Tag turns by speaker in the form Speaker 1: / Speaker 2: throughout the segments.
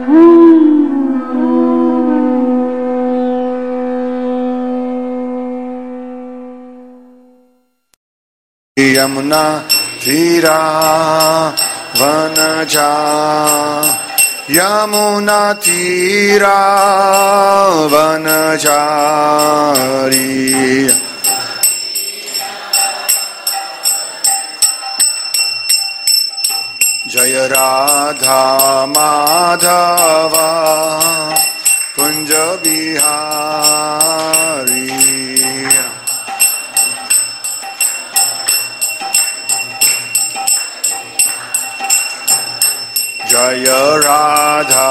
Speaker 1: यमुना तीरा वनजा यमुना तीरा वनचारी जय राधा माधवा कुंज बिहारी जय राधा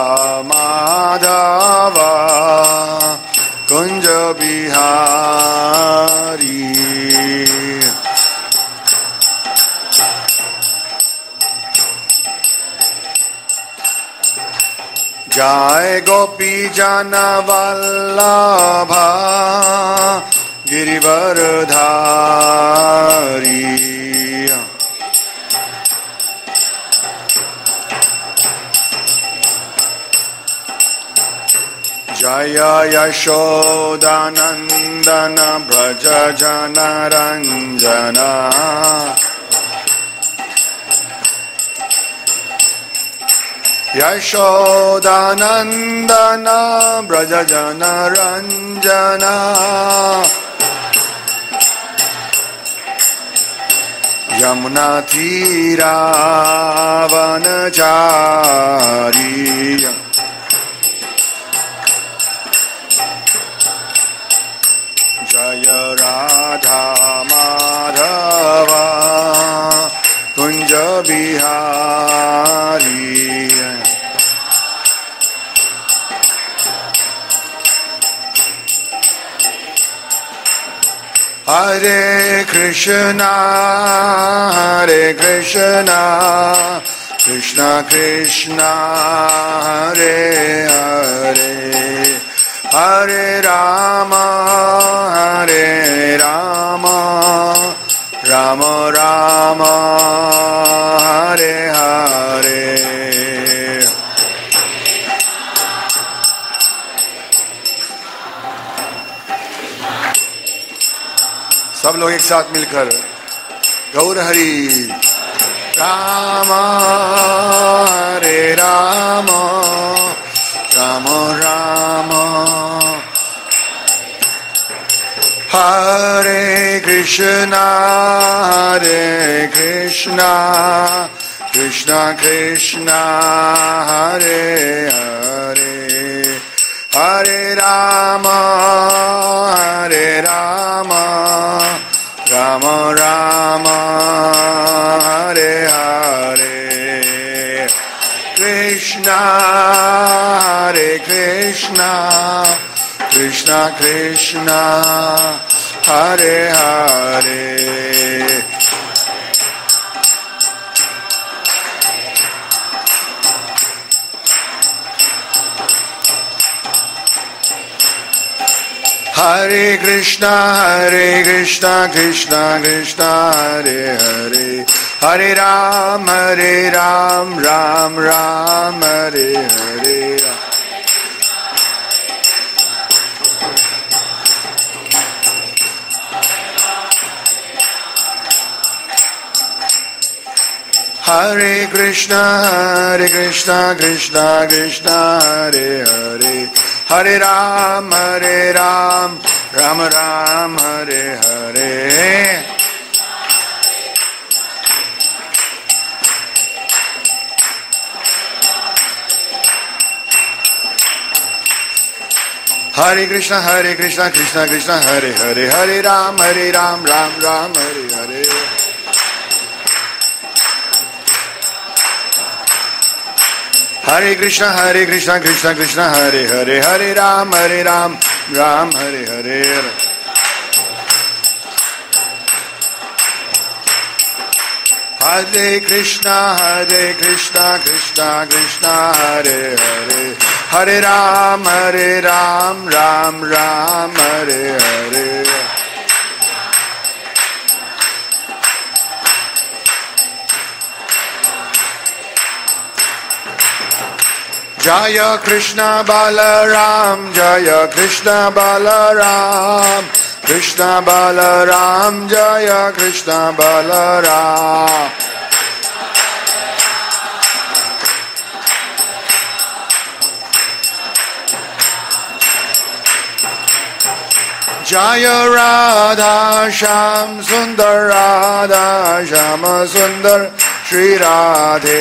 Speaker 1: माधवा कुंज बिहारी जय गोपी जन वल्लभा गिरिवरधारी जय यशोदानंदन ब्रज जन रंजना यशोदानंदन ब्रज जन रंजना यमुना तीरा वनचारी जय राधा माधवा कुंज बिहारी हरे कृष्णा कृष्णा कृष्णा हरे हरे हरे राम राम राम हरे हरे सब लोग एक साथ मिलकर गौर हरि राम हरे राम राम राम हरे Krishna Krishna Krishna Hare Hare Hare Ram Ram Ram Hare Hare Krishna Krishna Krishna Hare Hare Hare Krishna Krishna Krishna Hare Hare Hare Ram Ram Ram Hare Hare Hare Krishna Krishna Krishna Hare Hare Hare Ram Ram Ram Hare Hare Hare Krishna Krishna Krishna Hare Hare Hare Ram Ram Ram Hare Hare Hare Krishna Krishna Krishna Hare Hare Hare Ram Ram Hare Hare Hare Krishna Krishna Krishna Hare Hare Hare Ram Ram Hare Hare Jaya Krishna Balaram, Jaya Krishna Balaram, Krishna Balaram, Jaya Krishna Balaram. Jaya Radha Sham Sundar Radha Shama Sundar Shri Radhe.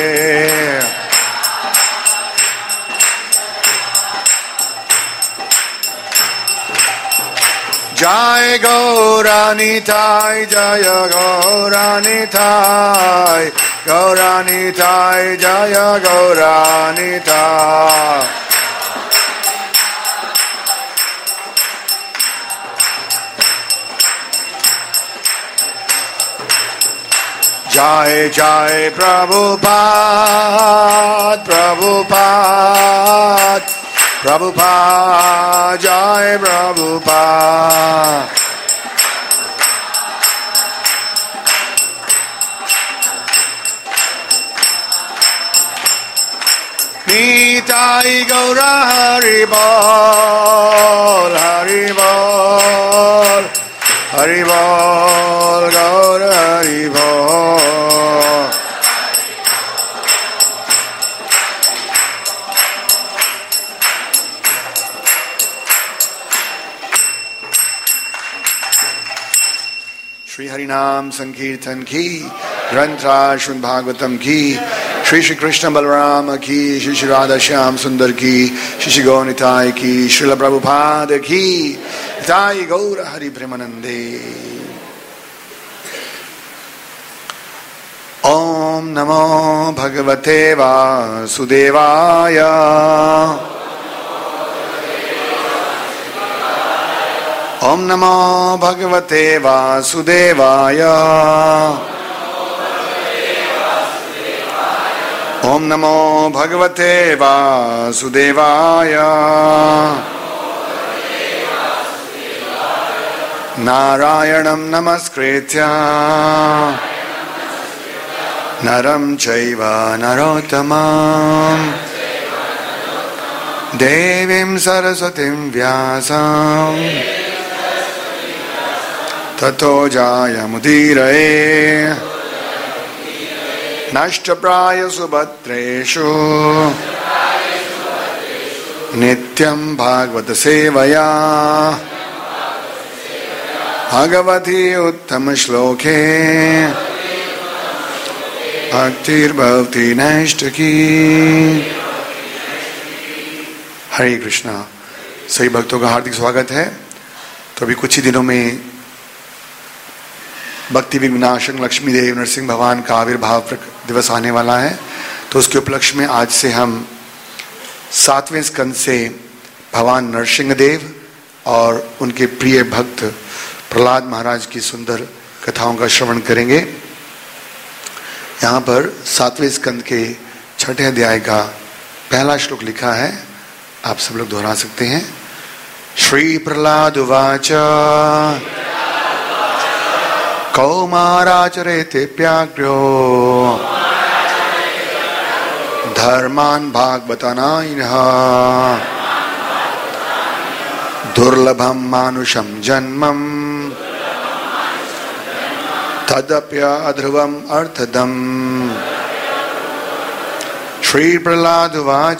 Speaker 1: Jai Gauranitai, Jaya Gauranitai, Gauranitai, Jaya Gauranitai. Jai Jai Prabhupada, Prabhupada, Prabhupada, Jai Prabhupada. Nitai Gaura Haribol, Haribol, Haribol, Gaura Haribol. Shri Harinam Sankirtan ki, Grantra Shrimad Bhagavatam ki, Shri Shri Krishna Balarama ki, Shri Shri Radha Shyam Sundar ki, Shri Shri Gauranitai ki, Srila Prabhupada ki, Jai Gaura Hari Premanande. Om Namo Bhagavate Vasudevaya. Om Namo Bhagavate Vasudevaya. Om Namo Bhagavate Vasudevaya. Narayanam Namaskritya Naram Chaiva Narottamam Devim Saraswatim Vyasam Tato Jaya Mudirae Nashtapraya Subhatreshu Nityam Bhagavata Sevaya Bhagavati Uttama Shloke Bhaktir Bhavti Nashtaki. हरे कृष्णा। सभी भक्तों का हार्दिक स्वागत है। तो अभी कुछ ही दिनों में भक्ति विनाशक लक्ष्मी देव नरसिंह भगवान का आविर्भाव दिवस आने वाला है। तो उसके उपलक्ष्य में आज से हम 7वें स्कंद से भगवान नरसिंह देव और उनके प्रिय भक्त प्रहलाद महाराज की सुंदर कथाओं का श्रवण करेंगे। यहाँ पर 7वें स्कंद के 6ठे अध्याय का पहला श्लोक लिखा है, आप सब लोग दोहरा सकते हैं। श्री प्रहलाद उवाच कौमाराचरेते प्याग्र्यो धर्मान् भागवतानायिनः दुर्लभं मानुषं जन्मं तदप्यध्रुवम् अर्थदम्। श्री प्रहलाद उवाच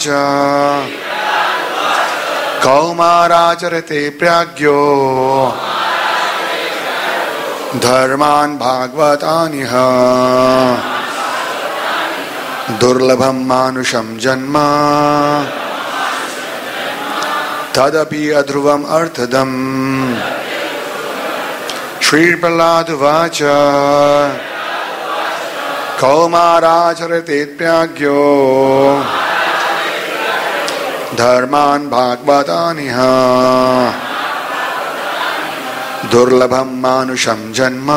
Speaker 1: कौमाराचरते प्राज्ञो धर्मान् भागवतानिह दुर्लभं मानुषं जन्म तदपि अध्रुवम् अर्थदम्। श्री प्रहलाद उवाच कौमाराचरते प्राज्ञो धर्मान् भागवतानिह दुर्लभं मानुषं जन्म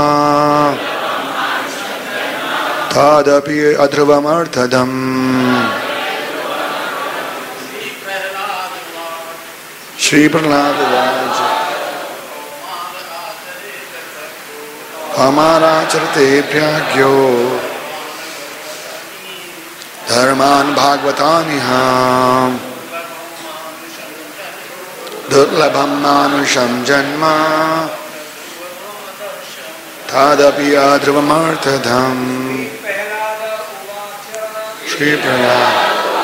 Speaker 1: तदपि अध्रुवम् अर्थदम्। श्री प्रहलाद उवाच कौमाराचरते प्राज्ञो धर्मान् भागवतानिह दुर्लभं मानुषं जन्म तदपि अध्रुवमर्थदम्। श्री प्रहलाद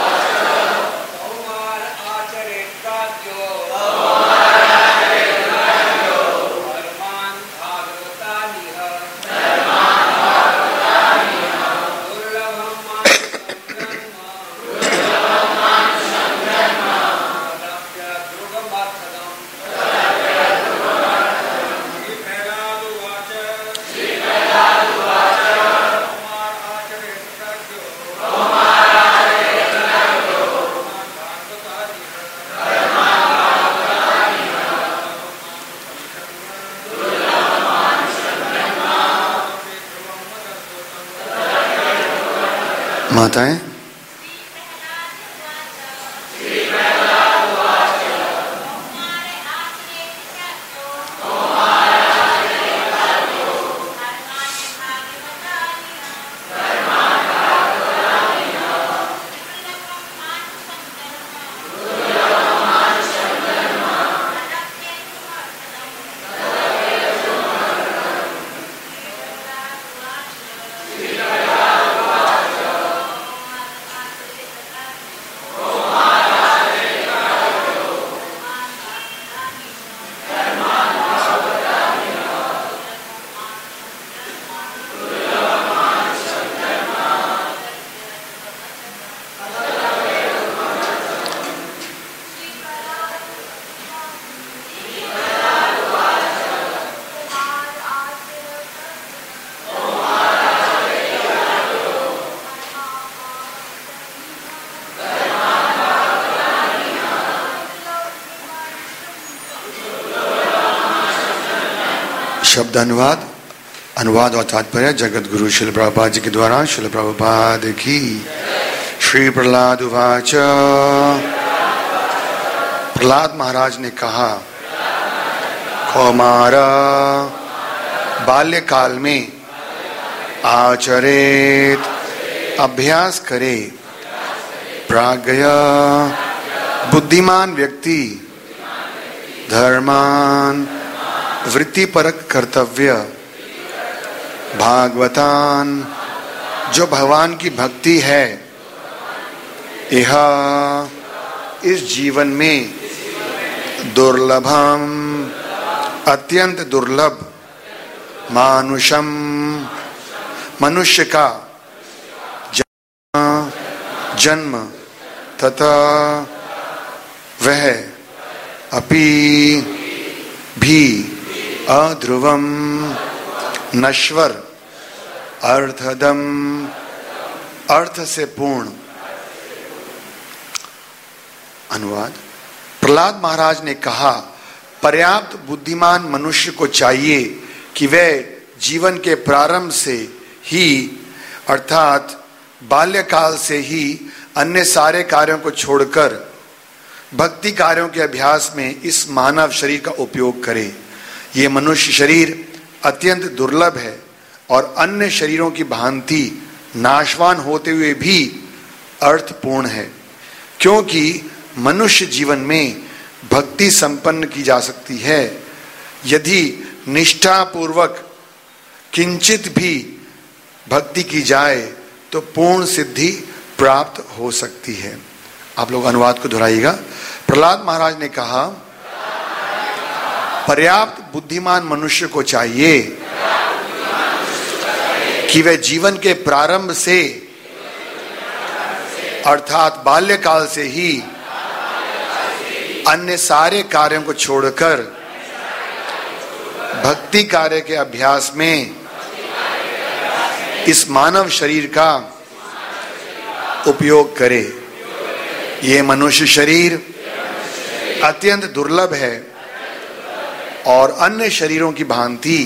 Speaker 1: माताएं शब्द अनुवाद और तात्पर्य जगत गुरु श्रील प्रभुपाद जी के द्वारा। श्रील प्रभुपाद की। श्री प्रहलाद उवाच। प्रहलाद महाराज ने कहा, कौमार बाल्यकाल में आचरेत अभ्यास करे, प्राज्ञ बुद्धिमान व्यक्ति धर्मान वृत्तिपरक कर्तव्य, भागवतान जो भगवान की भक्ति है, यह इस जीवन में दुर्लभम अत्यंत दुर्लभ, मानुषम मनुष्य का जन्म तथा वह अपि भी अध्रुवम नश्वर अर्थदम अर्थ से पूर्ण। अनुवाद। प्रहलाद महाराज ने कहा, पर्याप्त बुद्धिमान मनुष्य को चाहिए कि वह जीवन के प्रारंभ से ही अर्थात बाल्यकाल से ही अन्य सारे कार्यों को छोड़कर भक्ति कार्यों के अभ्यास में इस मानव शरीर का उपयोग करे। ये मनुष्य शरीर अत्यंत दुर्लभ है और अन्य शरीरों की भांति नाशवान होते हुए भी अर्थपूर्ण है, क्योंकि मनुष्य जीवन में भक्ति संपन्न की जा सकती है यदि निष्ठा पूर्वक किंचित भी भक्ति की जाए तो पूर्ण सिद्धि प्राप्त हो सकती है। आप लोग अनुवाद को दोहराइएगा। प्रहलाद महाराज ने कहा, पर्याप्त बुद्धिमान मनुष्य को चाहिए कि वह जीवन के प्रारंभ से अर्थात बाल्यकाल से ही अन्य सारे कार्यों को छोड़कर भक्ति कार्य के अभ्यास में इस मानव शरीर का उपयोग करे। ये मनुष्य शरीर अत्यंत दुर्लभ है और अन्य शरीरों की भांति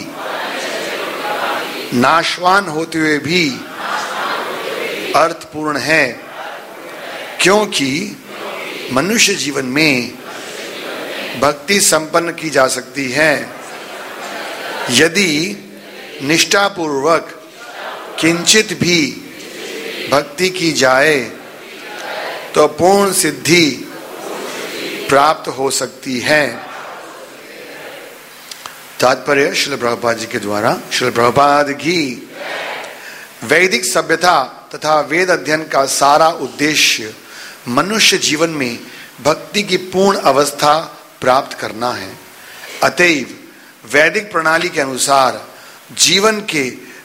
Speaker 1: नाशवान होते हुए भी अर्थपूर्ण है, क्योंकि मनुष्य जीवन में भक्ति संपन्न की जा सकती है यदि निष्ठापूर्वक किंचित भी भक्ति की जाए तो पूर्ण सिद्धि प्राप्त हो सकती है। तात्पर्य श्रील प्रभुपाद जी के द्वारा। श्रील प्रभुपाद की वैदिक सभ्यता तथा वेद अध्ययन का सारा उद्देश्य मनुष्य जीवन में भक्ति की पूर्ण अवस्था प्राप्त करना है। अतएव वैदिक प्रणाली के अनुसार जीवन के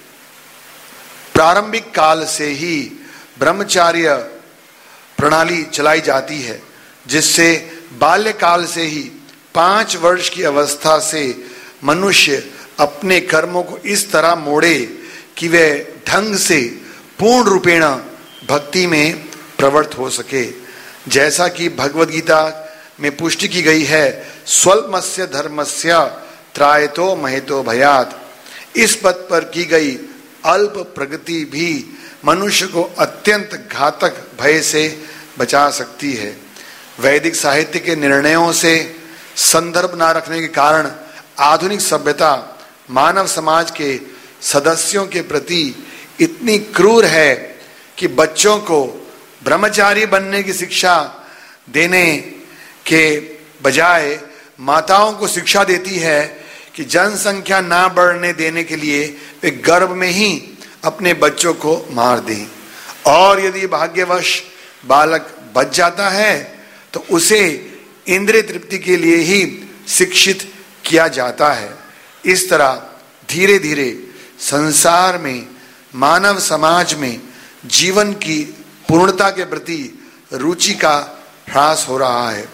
Speaker 1: प्रारंभिक काल से ही ब्रह्मचार्य प्रणाली चलाई जाती है, जिससे बाल्यकाल से ही 5 वर्ष की अवस्था से मनुष्य अपने कर्मों को इस तरह मोड़े कि वे ढंग से पूर्ण रूपेण भक्ति में प्रवृत्त हो सके। जैसा कि भगवद गीता में पुष्टि की गई है, स्वल्पमस्य धर्मस्य त्रायतो महेतो भयात्। इस पद पर की गई अल्प प्रगति भी मनुष्य को अत्यंत घातक भय से बचा सकती है। वैदिक साहित्य के निर्णयों से संदर्भ न रखने के कारण आधुनिक सभ्यता मानव समाज के सदस्यों के प्रति इतनी क्रूर है कि बच्चों को ब्रह्मचारी बनने की शिक्षा देने के बजाय माताओं को शिक्षा देती है कि जनसंख्या ना बढ़ने देने के लिए वे गर्भ में ही अपने बच्चों को मार दें, और यदि भाग्यवश बालक बच जाता है तो उसे इंद्रिय तृप्ति के लिए ही शिक्षित किया जाता है। इस तरह धीरे धीरे संसार में मानव समाज में जीवन की पूर्णता के प्रति रुचि का ह्रास हो रहा है।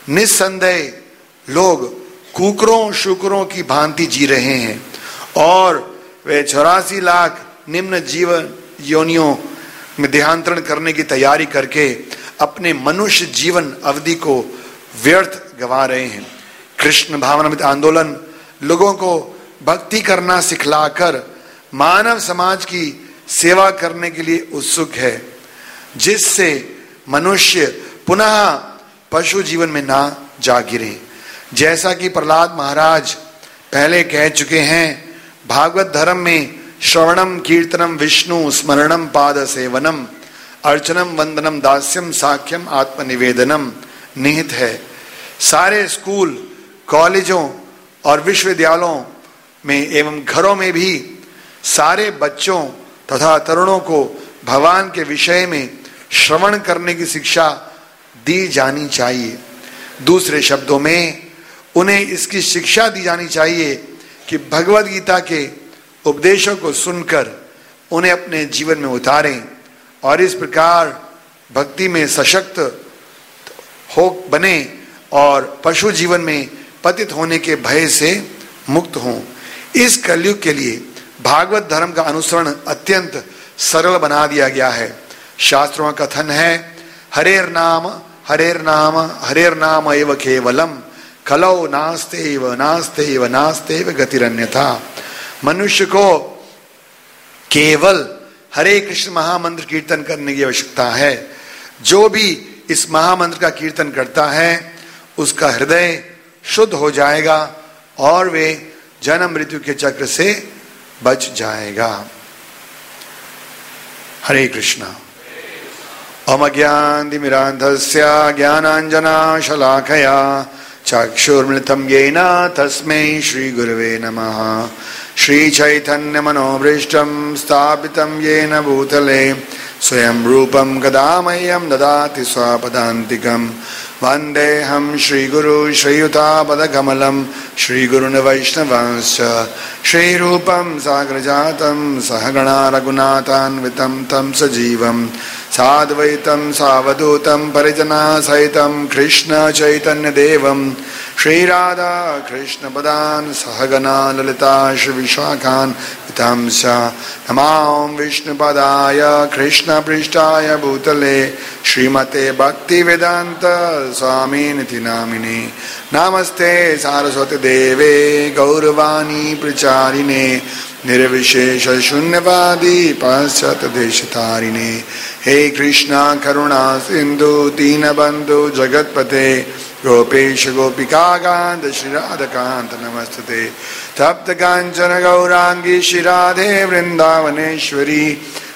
Speaker 1: निस्संदेह लोग कुकरों शुकरों की भांति जी रहे हैं और वे 84 लाख निम्न जीवन योनियों में देहांतरण करने की तैयारी करके अपने मनुष्य जीवन अवधि को व्यर्थ गवा रहे हैं। कृष्ण भावनामृत आंदोलन लोगों को भक्ति करना सिखलाकर मानव समाज की सेवा करने के लिए उत्सुक है, जिससे मनुष्य पुनः पशु जीवन में ना जा गिरे। जैसा कि प्रहलाद महाराज पहले कह चुके हैं, भागवत धर्म में श्रवणम कीर्तनम विष्णु स्मरणम पाद सेवनम अर्चनम वंदनम दास्यम साख्यम आत्मनिवेदनम निहित है। सारे स्कूल कॉलेजों और विश्वविद्यालयों में एवं घरों में भी सारे बच्चों तथा तरुणों को भगवान के विषय में श्रवण करने की शिक्षा दी जानी चाहिए। दूसरे शब्दों में उन्हें इसकी शिक्षा दी जानी चाहिए कि भगवद गीता के उपदेशों को सुनकर उन्हें अपने जीवन में उतारें और इस प्रकार भक्ति में सशक्त हो बने और पशु जीवन में पतित होने के भय से मुक्त हों। इस कलयुग के लिए भागवत धर्म का अनुसरण अत्यंत सरल बना दिया गया है। शास्त्रों का कथन है, हरेर नाम एव केवलम कलौ नास्तेव गतिरन्यथा। मनुष्य को केवल हरे कृष्ण महामंत्र कीर्तन करने की आवश्यकता है। जो भी इस महामंत्र का कीर्तन करता है उसका हृदय शुद्ध हो जाएगा और वे जन्म मृत्यु के चक्र से बच जाएगा। हरे कृष्णा। ओम अज्ञानतिमिरान्धस्य ज्ञानाञ्जनशलाकया चक्षुर्मृतं येन तस्मै श्रीगुरवे नमः। श्रीचैतन्यमनोभीष्टं स्थापितं येन भूतले स्वयं रूपं कदा मह्यं ददाति स्वपदान्तिकं। वन्देऽहं श्रीगुरु श्रीयुतापदकमलं श्रीगुरुन् वैष्णवांश्च श्रीरूपं साग्रजातं सहगणा रघुनाथान्वितं तं सजीवं साद्वैतं सावधूतं परिजनासहितं कृष्ण चैतन्यदेवं श्रीराधा कृष्णपदान् सहगणा ललिता श्रीविशाखान् वितंस। नमां विष्णुपदाय कृष्णपृष्ठाय भूतले श्रीमते भक्तिवेदान्त स्वामिनिति नामिने। नमस्ते सारस्वती देवे गौरवाणी प्रचारिणे निर्विशेष शून्यवादी पाश्चात्य देशतारिणे। हे कृष्णा करुणा सिंधु दीनबंधु जगतपते गोपेश गोपिका कांत श्री राधकांत नमस्ते। तप्त कांचन गौरांगी श्री राधे वृंदावनेश्वरी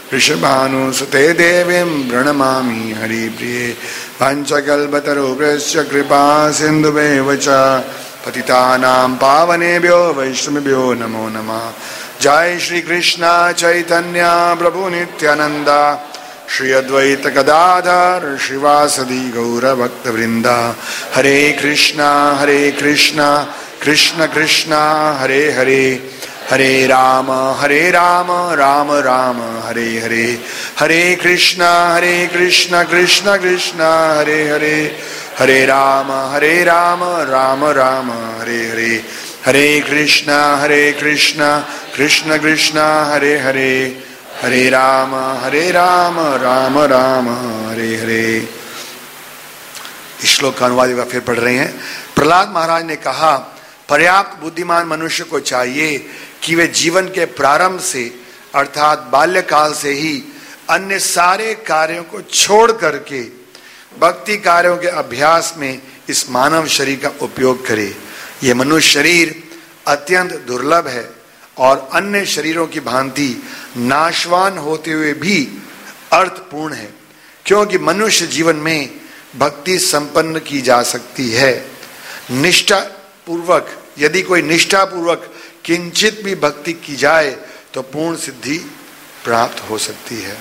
Speaker 1: ऋषभानुसुते देवीं प्रणमामि हरिप्रिये। वाञ्छकल्पतरुभ्यश्च कृपा सिन्धुभ्येव च पतितानां पावनेभ्यो वैष्णवेभ्यो नमो नमः। जय श्री कृष्ण चैतन्य प्रभु नित्यानंद श्री अद्वैत गदाधर श्रीवासदि गौर भक्त वृंदा। हरे कृष्णा कृष्ण कृष्ण हरे हरे, हरे राम राम राम हरे हरे। हरे कृष्णा कृष्ण कृष्ण हरे हरे, हरे राम राम राम हरे हरे। हरे कृष्णा कृष्ण कृष्ण हरे हरे, हरे राम राम राम हरे हरे। इस श्लोक का अनुवाद एक बार फिर पढ़ रहे हैं। प्रहलाद महाराज ने कहा, पर्याप्त बुद्धिमान मनुष्य को चाहिए कि वे जीवन के प्रारंभ से अर्थात बाल्यकाल से ही अन्य सारे कार्यों को छोड़ करके भक्ति कार्यों के अभ्यास में इस मानव शरीर का उपयोग करे। यह मनुष्य शरीर अत्यंत दुर्लभ है और अन्य शरीरों की भांति नाशवान होते हुए भी अर्थपूर्ण है, क्योंकि मनुष्य जीवन में भक्ति संपन्न की जा सकती है। निष्ठा पूर्वक यदि कोई निष्ठा पूर्वक किंचित भी भक्ति की जाए तो पूर्ण सिद्धि प्राप्त हो सकती है।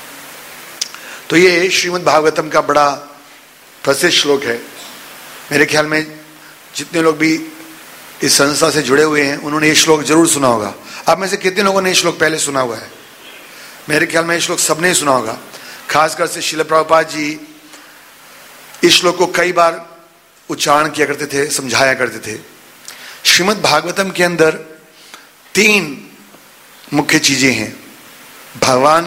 Speaker 1: तो ये श्रीमद् भागवतम का बड़ा प्रसिद्ध श्लोक है। मेरे ख्याल में जितने लोग भी इस संस्था से जुड़े हुए हैं उन्होंने ये श्लोक जरूर सुना होगा। आप में से कितने लोगों ने ये श्लोक पहले सुना हुआ है? मेरे ख्याल में ये श्लोक सबने सुना होगा। खासकर से श्रील प्रभुपाद जी इस श्लोक को कई बार उच्चारण किया करते थे, समझाया करते थे। श्रीमद् भागवतम के अंदर 3 मुख्य चीजें हैं, भगवान,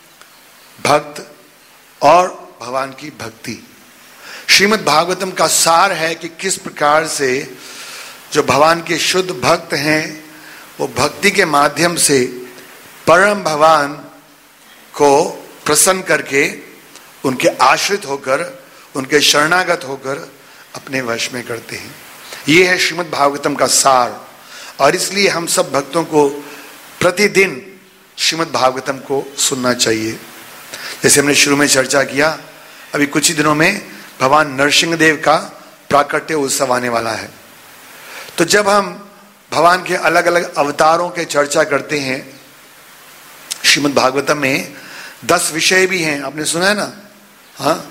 Speaker 1: भक्त और भगवान की भक्ति। श्रीमद् भागवतम का सार है कि किस प्रकार से जो भगवान के शुद्ध भक्त हैं वो भक्ति के माध्यम से परम भगवान को प्रसन्न करके उनके आश्रित होकर, उनके शरणागत होकर अपने वश में करते हैं। ये है श्रीमद् भागवतम का सार। और इसलिए हम सब भक्तों को प्रतिदिन श्रीमद् भागवतम को सुनना चाहिए। जैसे हमने शुरू में चर्चा किया, अभी कुछ ही दिनों में भगवान नरसिंह देव का प्राकट्य उत्सव आने वाला है। तो जब हम भगवान के अलग अलग अवतारों के चर्चा करते हैं, श्रीमद् भागवतम में 10 विषय भी हैं, आपने सुना है ना? हाँ,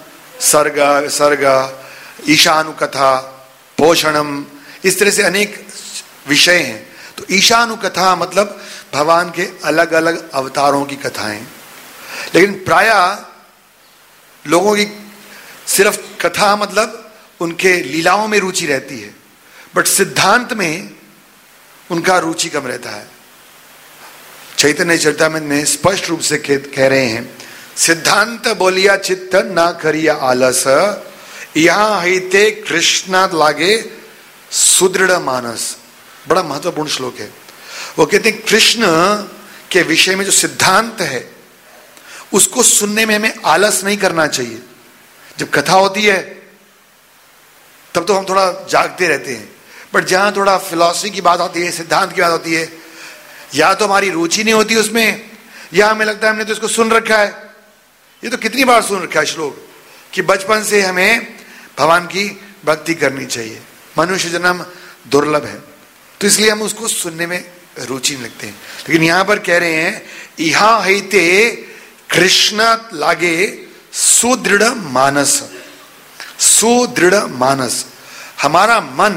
Speaker 1: सर्ग ईशानुकथा, पोषणम, इस तरह से अनेक विषय हैं। तो ईशानुकथा मतलब भगवान के अलग अलग अवतारों की कथाएं। लेकिन प्रायः लोगों की सिर्फ कथा मतलब उनके लीलाओं में रुचि रहती है, बट सिद्धांत में उनका रुचि कम रहता है। चैतन्य चरितामृत में स्पष्ट रूप से कह रहे हैं, सिद्धांत बोलिया चित्त ना करिया आलस, यहां हिते कृष्ण लागे सुदृढ़ मानस। बड़ा महत्वपूर्ण श्लोक है। वो कहते हैं कृष्ण के विषय में जो सिद्धांत है उसको सुनने में हमें आलस नहीं करना चाहिए। जब कथा होती है तब तो हम थोड़ा जागते रहते हैं, बट जहां थोड़ा फिलॉसफी की बात आती है, सिद्धांत की बात होती है, या तो हमारी रुचि नहीं होती उसमें, या हमें लगता है हमने तो इसको सुन रखा है। ये तो कितनी बार सुन रखा है श्लोक कि बचपन से हमें भगवान की भक्ति करनी चाहिए। मनुष्य जन्म दुर्लभ है, तो इसलिए हम उसको सुनने में रुचि नहीं लगते हैं। लेकिन यहां पर कह रहे हैं, इहा हिते कृष्ण लागे सुदृढ़ मानस। सुदृढ़ मानस, हमारा मन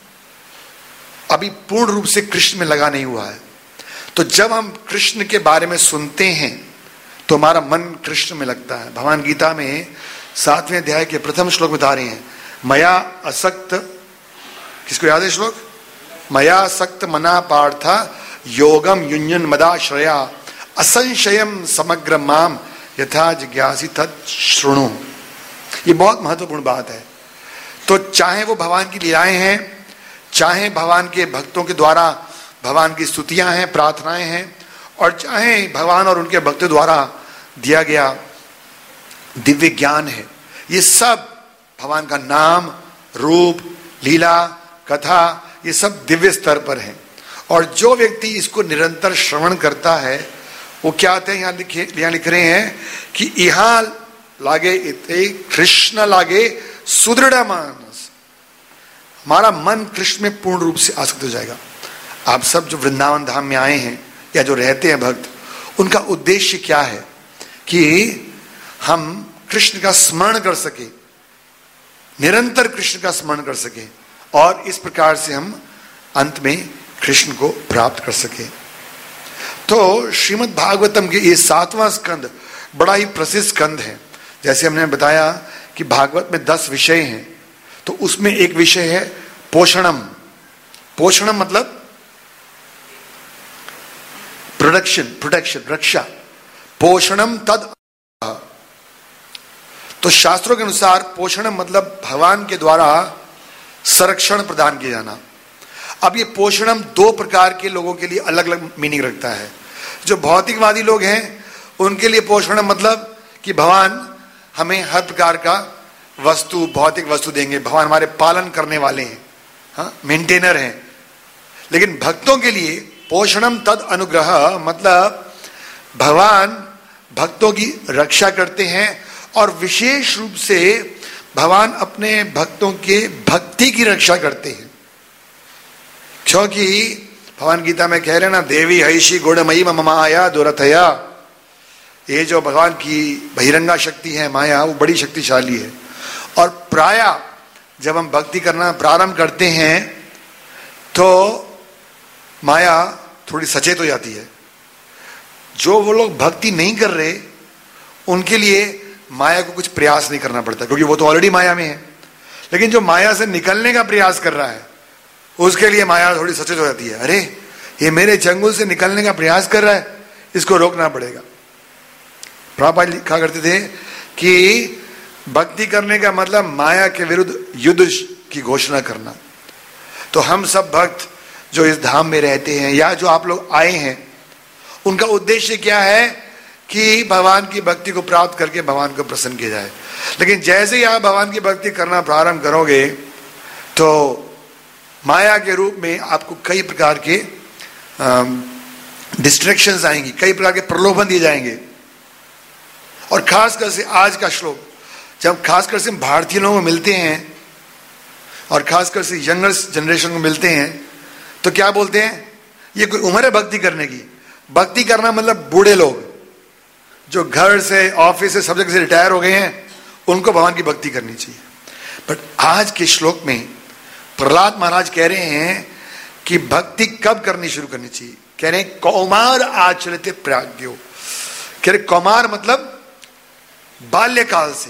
Speaker 1: अभी पूर्ण रूप से कृष्ण में लगा नहीं हुआ है। तो जब हम कृष्ण के बारे में सुनते हैं तो हमारा मन कृष्ण में लगता है। भगवान गीता में 7वें अध्याय के प्रथम श्लोक बता रहे हैं, मया असक्त, किसको याद है श्लोक? मया असक्त मना पार्थ योगम युञ्जन मदाश्रया असंशयम समग्र माम यथा जिज्ञासी तत् शृणु। ये बहुत महत्वपूर्ण बात है। तो चाहे वो भगवान की लीलाएं हैं, चाहे भगवान के भक्तों के द्वारा भगवान की स्तुतियां हैं, प्रार्थनाएं हैं, और चाहे भगवान और उनके भक्तों द्वारा दिया गया दिव्य ज्ञान है, ये सब भगवान का नाम, रूप, लीला, कथा, ये सब दिव्य स्तर पर है। और जो व्यक्ति इसको निरंतर श्रवण करता है वो क्या आते हैं, यहां लिख रहे हैं कि यहाँ लागे इते कृष्ण लागे सुदृढ़ मानस, हमारा मन कृष्ण में पूर्ण रूप से आसक्त हो जाएगा। आप सब जो वृंदावन धाम में आए हैं या जो रहते हैं भक्त, उनका उद्देश्य क्या है कि हम कृष्ण का स्मरण कर सके, निरंतर कृष्ण का स्मरण कर सके, और इस प्रकार से हम अंत में कृष्ण को प्राप्त कर सके। तो श्रीमद् भागवतम के ये 7वां स्कंद बड़ा ही प्रसिद्ध स्कंद है। जैसे हमने बताया कि भागवत में 10 विषय हैं, तो उसमें एक विषय है पोषणम। पोषणम मतलब प्रोटेक्शन, रक्षा। पोषणम तद, तो शास्त्रों के अनुसार पोषणम मतलब भगवान के द्वारा संरक्षण प्रदान किया जाना। अब ये पोषणम 2 प्रकार के लोगों के लिए अलग अलग मीनिंग रखता है। जो भौतिकवादी लोग हैं उनके लिए पोषणम मतलब कि भगवान हमें हर प्रकार का वस्तु, भौतिक वस्तु देंगे, भगवान हमारे पालन करने वाले हैं, हाँ, मेंटेनर हैं। लेकिन भक्तों के लिए पोषणम तद अनुग्रह मतलब भगवान भक्तों की रक्षा करते हैं, और विशेष रूप से भगवान अपने भक्तों के भक्ति की रक्षा करते हैं। क्योंकि भगवान गीता में कह रहे हैं ना, देवी हईशी गुणमयी मम माया दुरथया, ये जो भगवान की बहिरंगा शक्ति है माया, वो बड़ी शक्तिशाली है। और प्राय जब हम भक्ति करना प्रारंभ करते हैं तो माया थोड़ी सचेत हो जाती है। जो वो लोग भक्ति नहीं कर रहे उनके लिए माया को कुछ प्रयास नहीं करना पड़ता, क्योंकि वो तो ऑलरेडी माया में है। लेकिन जो माया से निकलने का प्रयास कर रहा है उसके लिए माया थोड़ी सचेत हो जाती है, अरे ये मेरे चंगुल से निकलने का प्रयास कर रहा है, इसको रोकना पड़ेगा। प्रभुपाद लिखा करते थे कि भक्ति करने का मतलब माया के विरुद्ध युद्ध की घोषणा करना। तो हम सब भक्त जो इस धाम में रहते हैं या जो आप लोग आए हैं, उनका उद्देश्य क्या है कि भगवान की भक्ति को प्राप्त करके भगवान को प्रसन्न किया जाए। लेकिन जैसे ही आप भगवान की भक्ति करना प्रारंभ करोगे तो माया के रूप में आपको कई प्रकार के डिस्ट्रैक्शंस आएंगी, कई प्रकार के प्रलोभन दिए जाएंगे। और खासकर से आज का श्लोक, जब खासकर से भारतीय लोगों को मिलते हैं और खासकर से यंगर जनरेशन को मिलते हैं तो क्या बोलते हैं, ये कोई उम्र है भक्ति करने की। भक्ति करना मतलब बूढ़े लोग जो घर से, ऑफिस से, सब जगह से रिटायर हो गए हैं, उनको भगवान की भक्ति करनी चाहिए। बट आज के श्लोक में प्रहलाद महाराज कह रहे हैं कि भक्ति कब करनी शुरू करनी चाहिए। कह रहे हैं कौमार आचरित प्राज्ञो। कह रहे कौमार मतलब बाल्यकाल से,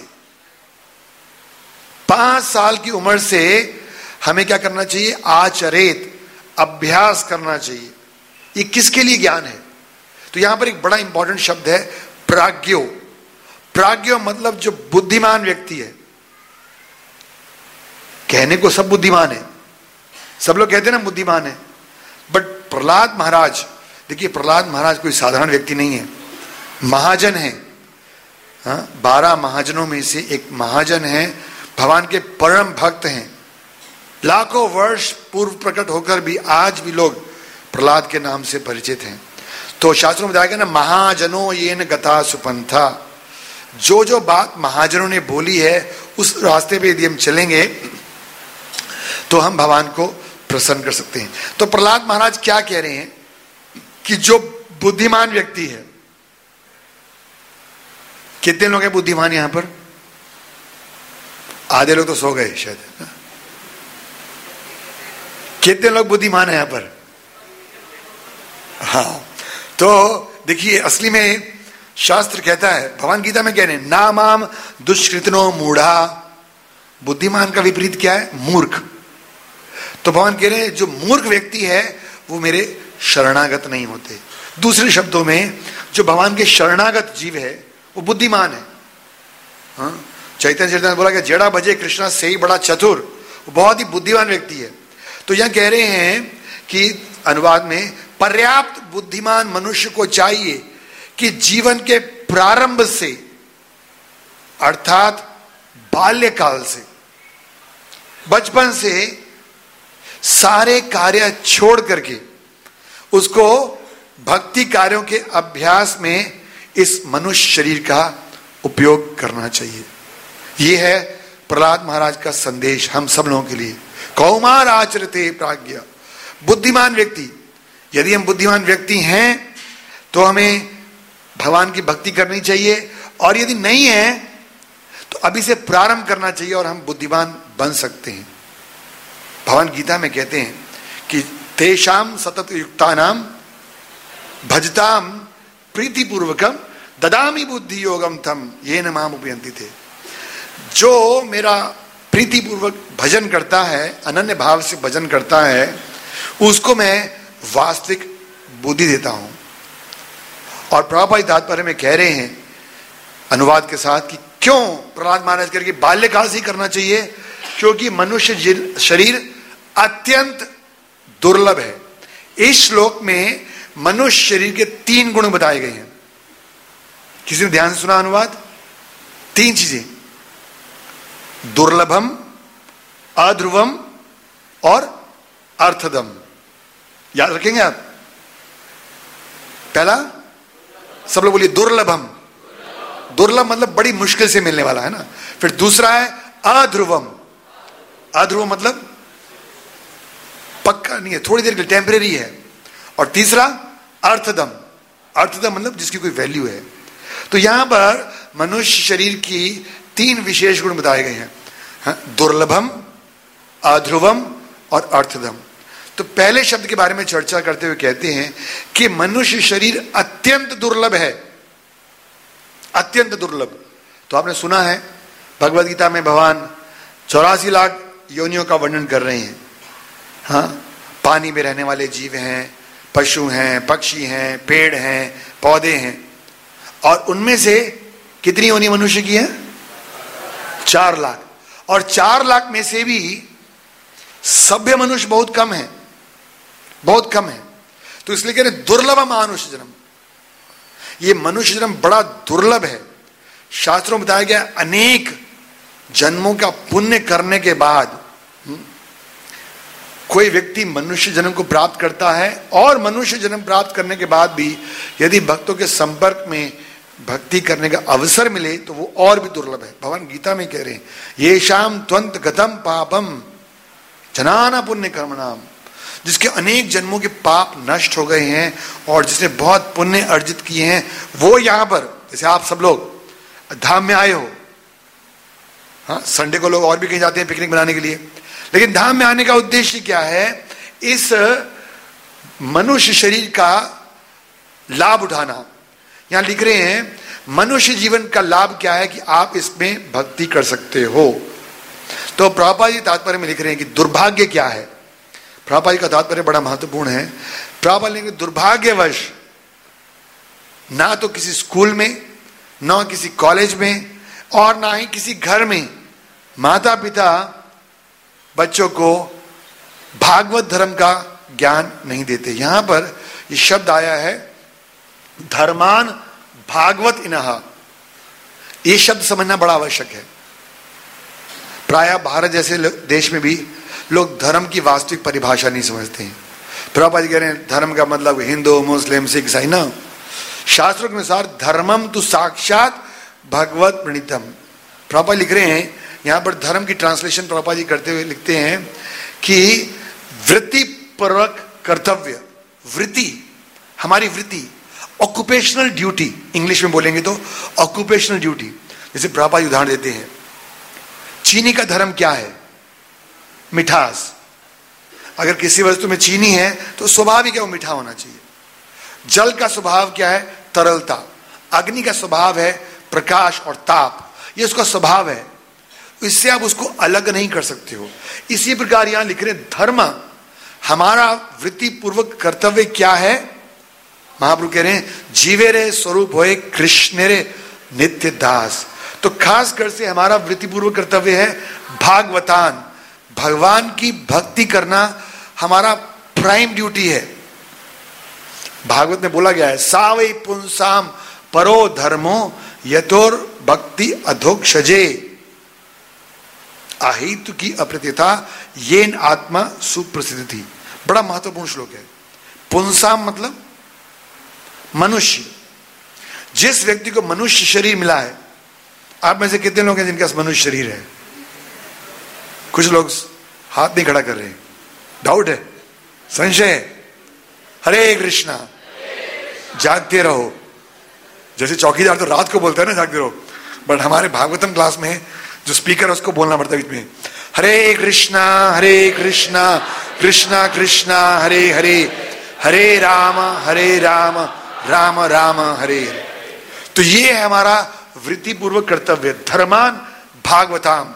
Speaker 1: 5 साल की उम्र से हमें क्या करना चाहिए, आचरित, अभ्यास करना चाहिए। ये किसके लिए ज्ञान है? तो यहां पर एक बड़ा इंपॉर्टेंट शब्द है प्राज्ञो। प्राज्ञो मतलब जो बुद्धिमान व्यक्ति है। कहने को सब बुद्धिमान है, सब लोग कहते हैं ना बुद्धिमान है, बट प्रहलाद महाराज, देखिए प्रहलाद महाराज कोई साधारण व्यक्ति नहीं है, महाजन है। 12 महाजनों में से एक महाजन है, भगवान के परम भक्त हैं। लाखों वर्ष पूर्व प्रकट होकर भी आज भी लोग प्रहलाद के नाम से परिचित हैं। तो शास्त्रों में बताया गया ना, महाजनों ये न गता सुपंथा। जो जो बात महाजनों ने बोली है उस रास्ते पे यदि हम चलेंगे तो हम भगवान को प्रसन्न कर सकते हैं। तो प्रहलाद महाराज क्या कह रहे हैं कि जो बुद्धिमान व्यक्ति है, कितने लोग हैं बुद्धिमान यहां पर? आधे लोग तो सो गए शायद। कितने लोग बुद्धिमान है यहां पर? हाँ, तो देखिए असली में शास्त्र कहता है, भगवान गीता में कह रहे हैं नामाम दुष्कृतनो मूढ़ा। बुद्धिमान का विपरीत क्या है? मूर्ख। तो भगवान कह रहे हैं जो मूर्ख व्यक्ति है वो मेरे शरणागत नहीं होते। दूसरे शब्दों में जो भगवान के शरणागत जीव है वो बुद्धिमान है। हाँ? चैतन्य चरितामृत में बोला कि जेड़ा भजे कृष्णा से ही बड़ा चतुर, वो बहुत ही बुद्धिमान व्यक्ति है। तो यहां कह रहे हैं कि अनुवाद में पर्याप्त बुद्धिमान मनुष्य को चाहिए कि जीवन के प्रारंभ से अर्थात बाल्यकाल से, बचपन से सारे कार्य छोड़ करके उसको भक्ति कार्यों के अभ्यास में इस मनुष्य शरीर का उपयोग करना चाहिए। यह है प्रहलाद महाराज का संदेश हम सब लोगों के लिए। कौमार आचरते प्राज्ञ, बुद्धिमान व्यक्ति, यदि हम बुद्धिमान व्यक्ति हैं तो हमें भगवान की भक्ति करनी चाहिए, और यदि नहीं है तो अभी से प्रारंभ करना चाहिए और हम बुद्धिमान बन सकते हैं। भगवान गीता में कहते हैं कि तेषाम सतत युक्तानाम भजताम प्रीतिपूर्वकम ददामि बुद्धि योगम तम येन माम उपयन्ति थे। जो मेरा प्रीतिपूर्वक भजन करता है, अनन्य भाव से भजन करता है, उसको मैं वास्तविक बुद्धि देता हूं। और प्रभुपाद तात्पर्य में कह रहे हैं अनुवाद के साथ कि क्यों प्रहलाद महाराज करके बाल्यकाल से ही करना चाहिए, क्योंकि मनुष्य शरीर अत्यंत दुर्लभ है। इस श्लोक में मनुष्य शरीर के 3 गुण बताए गए हैं। किसी ने ध्यान से सुना अनुवाद? 3 चीजें, दुर्लभम, अध्रुवम और अर्थदम। याद रखेंगे आप? पहला सब लोग बोलिए दुर्लभम। दुर्लभ मतलब बड़ी मुश्किल से मिलने वाला है ना। फिर दूसरा है अध्रुवम। अध्रुवम मतलब पक्का नहीं है, थोड़ी देर के लिए, टेम्परेरी है। और तीसरा अर्थदम। अर्थदम मतलब जिसकी कोई वैल्यू है। तो यहां पर मनुष्य शरीर की 3 विशेष गुण बताए गए हैं, दुर्लभम, अध्रुवम और अर्थदम। तो पहले शब्द के बारे में चर्चा करते हुए कहते हैं कि मनुष्य शरीर अत्यंत दुर्लभ है, अत्यंत दुर्लभ। तो आपने सुना है भगवद गीता में भगवान 84 लाख योनियों का वर्णन कर रहे हैं। हाँ, पानी में रहने वाले जीव हैं, पशु हैं, पक्षी हैं, पेड़ हैं, पौधे हैं, और उनमें से कितनी योनि मनुष्य की है? 4 लाख। और 4 लाख में से भी सभ्य मनुष्य बहुत कम है, बहुत कम है। तो इसलिए कह रहे दुर्लभ मनुष्य जन्म। ये मनुष्य जन्म बड़ा दुर्लभ है। शास्त्रों में बताया गया अनेक जन्मों का पुण्य करने के बाद कोई व्यक्ति मनुष्य जन्म को प्राप्त करता है, और मनुष्य जन्म प्राप्त करने के बाद भी यदि भक्तों के संपर्क में भक्ति करने का अवसर मिले तो वो और भी दुर्लभ है। भगवान गीता में कह रहे हैं ये शाम त्वंत गतम पापम जनाना पुण्य कर्मणाम, जिसके अनेक जन्मों के पाप नष्ट हो गए हैं और जिसने बहुत पुण्य अर्जित किए हैं, वो यहां पर, जैसे आप सब लोग धाम में आए हो, हाँ, संडे को लोग और भी कहीं जाते हैं पिकनिक मनाने के लिए, लेकिन धाम में आने का उद्देश्य क्या है? इस मनुष्य शरीर का लाभ उठाना। यहां लिख रहे हैं मनुष्य जीवन का लाभ क्या है कि आप इसमें भक्ति कर सकते हो। तो प्रभुपाद जी तात्पर्य में लिख रहे हैं कि दुर्भाग्य क्या है। प्रभुपाद जी का तात्पर्य बड़ा महत्वपूर्ण है। प्रभुपाद लिख रहे हैं दुर्भाग्यवश ना तो किसी स्कूल में, ना किसी कॉलेज में, और ना ही किसी घर में माता पिता बच्चों को भागवत धर्म का ज्ञान नहीं देते। यहां पर ये शब्द आया है धर्मान भागवत इनहा। ये शब्द समझना बड़ा आवश्यक है। प्रायः भारत जैसे देश में भी लोग धर्म की वास्तविक परिभाषा नहीं समझते हैं। प्रभुपाद जी कह रहे हैं धर्म का मतलब हिंदू, मुस्लिम, सिख, ईसाई ना। शास्त्रों के अनुसार धर्मम तो साक्षात भगवत प्रणीतम। प्रभुपाद लिख रहे हैं यहां पर धर्म की ट्रांसलेशन प्रभुपाद जी करते हुए लिखते हैं कि वृत्ति पूर्वक कर्तव्य, वृत्ति, हमारी वृत्ति, ऑक्युपेशनल ड्यूटी, इंग्लिश में बोलेंगे तो ऑक्युपेशनल ड्यूटी। जैसे प्रभुपाद उदाहरण देते हैं, चीनी का धर्म क्या है? मिठास। अगर किसी वस्तु में चीनी है तो स्वाभाविक है वो मीठा होना चाहिए। जल का स्वभाव क्या है? तरलता। अग्नि का स्वभाव है प्रकाश और ताप, ये उसका स्वभाव है, इससे आप उसको अलग नहीं कर सकते हो। इसी प्रकार यहां लिख रहे धर्म, हमारा वृत्ति पूर्वक कर्तव्य क्या है? महाप्रभु कह रहे हैं जीवे रे स्वरूप होए कृष्ण रे नित्य दास। तो खास कर से हमारा वृत्ति पूर्वक कर्तव्य है भागवतान, भगवान की भक्ति करना हमारा प्राइम ड्यूटी है। भागवत में बोला गया है सावै पुंसाम परो धर्मो यतोर भक्ति अधोक्षजे अहेतु की अप्रतिथा येन आत्मा सुप्रसिद्ध थी। बड़ा महत्वपूर्ण श्लोक है। पुंसाम मतलब मनुष्य, जिस व्यक्ति को मनुष्य शरीर मिला है, आप में से कितने लोग हैं जिनके पास मनुष्य शरीर है? कुछ लोग हाथ नहीं खड़ा कर रहे हैं, डाउट है, संशय है। हरे कृष्णा, जागते रहो। जैसे चौकीदार तो रात को बोलता है ना जागते रहो, बट हमारे भागवतम क्लास में जो स्पीकर है उसको बोलना पड़ता है बीच में, हरे कृष्णा कृष्णा कृष्णा हरे हरे, हरे राम राम राम हरे हरे। तो ये है हमारा वृत्तिपूर्वक कर्तव्य, धर्मान भागवताम,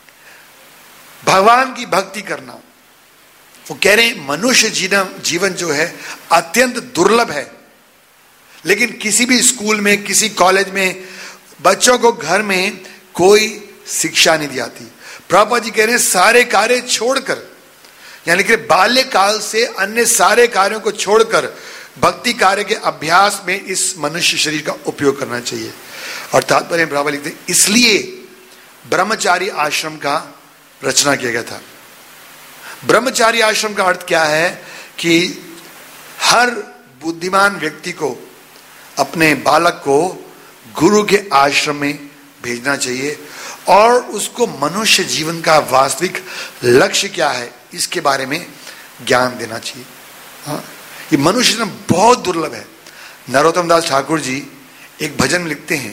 Speaker 1: भगवान की भक्ति करना। वो कह रहे हैं मनुष्य जीवन जो है अत्यंत दुर्लभ है, लेकिन किसी भी स्कूल में, किसी कॉलेज में बच्चों को घर में कोई शिक्षा नहीं दी जाती। प्रभुपाद जी कह रहे हैं सारे कार्य छोड़कर, यानी कि बाल्यकाल से अन्य सारे कार्यों को छोड़कर भक्ति कार्य के अभ्यास में इस मनुष्य शरीर का उपयोग करना चाहिए। और तात्पर्य प्रभुपाद लिखते हैं इसलिए ब्रह्मचारी आश्रम का रचना किया गया था। ब्रह्मचारी आश्रम का अर्थ क्या है कि हर बुद्धिमान व्यक्ति को अपने बालक को गुरु के आश्रम में भेजना चाहिए और उसको मनुष्य जीवन का वास्तविक लक्ष्य क्या है इसके बारे में ज्ञान देना चाहिए। हाँ, ये मनुष्य जीवन बहुत दुर्लभ है। नरोत्तम दास ठाकुर जी एक भजन लिखते हैं,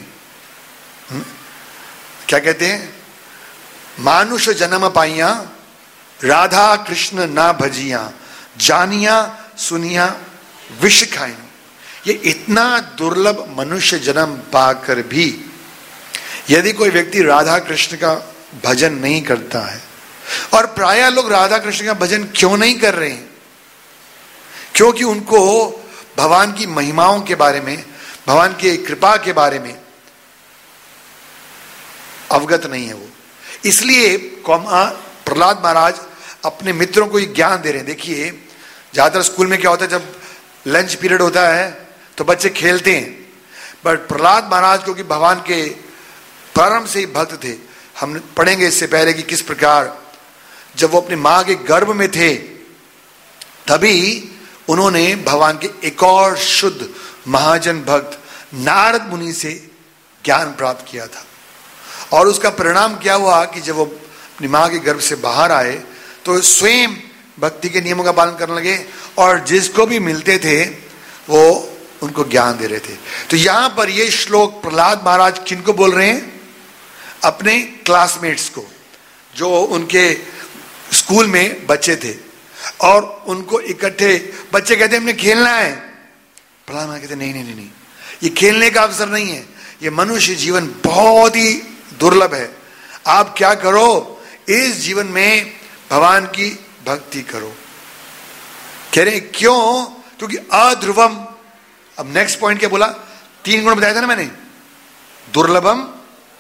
Speaker 1: क्या कहते हैं? मानुष जन्म पाइया राधा कृष्ण ना भजिया, जानिया सुनिया विष खाइया। ये इतना दुर्लभ मनुष्य जन्म पाकर भी यदि कोई व्यक्ति राधा कृष्ण का भजन नहीं करता है, और प्रायः लोग राधा कृष्ण का भजन क्यों नहीं कर रहे हैं? क्योंकि उनको भगवान की महिमाओं के बारे में, भगवान की कृपा के बारे में अवगत नहीं है वो। इसलिए प्रहलाद महाराज अपने मित्रों को ये ज्ञान दे रहे हैं। देखिए ज्यादातर स्कूल में क्या होता है, जब लंच पीरियड होता है तो बच्चे खेलते हैं, बट प्रहलाद महाराज क्योंकि भगवान के प्रारंभ से ही भक्त थे, हम पढ़ेंगे इससे पहले कि किस प्रकार जब वो अपनी मां के गर्भ में थे तभी उन्होंने भगवान के एक और शुद्ध महाजन भक्त नारद मुनि से ज्ञान प्राप्त किया था। और उसका परिणाम क्या हुआ कि जब वो अपनी मां के गर्भ से बाहर आए तो स्वयं भक्ति के नियमों का पालन करने लगे और जिसको भी मिलते थे वो उनको ज्ञान दे रहे थे। तो यहां पर ये श्लोक प्रहलाद महाराज किनको बोल रहे हैं? अपने क्लासमेट्स को, जो उनके स्कूल में बच्चे थे और उनको इकट्ठे, बच्चे कहते हैं हमने खेलना है, प्रहलाद महाराज कहते नहीं, ये खेलने का अवसर नहीं है, ये मनुष्य जीवन बहुत ही दुर्लभ है। आप क्या करो, इस जीवन में भगवान की भक्ति करो। कह रहे क्यों? क्योंकि अध्रुवम, अब नेक्स्ट पॉइंट क्या बोला? 3 गुण बताया था ना मैंने, दुर्लभम,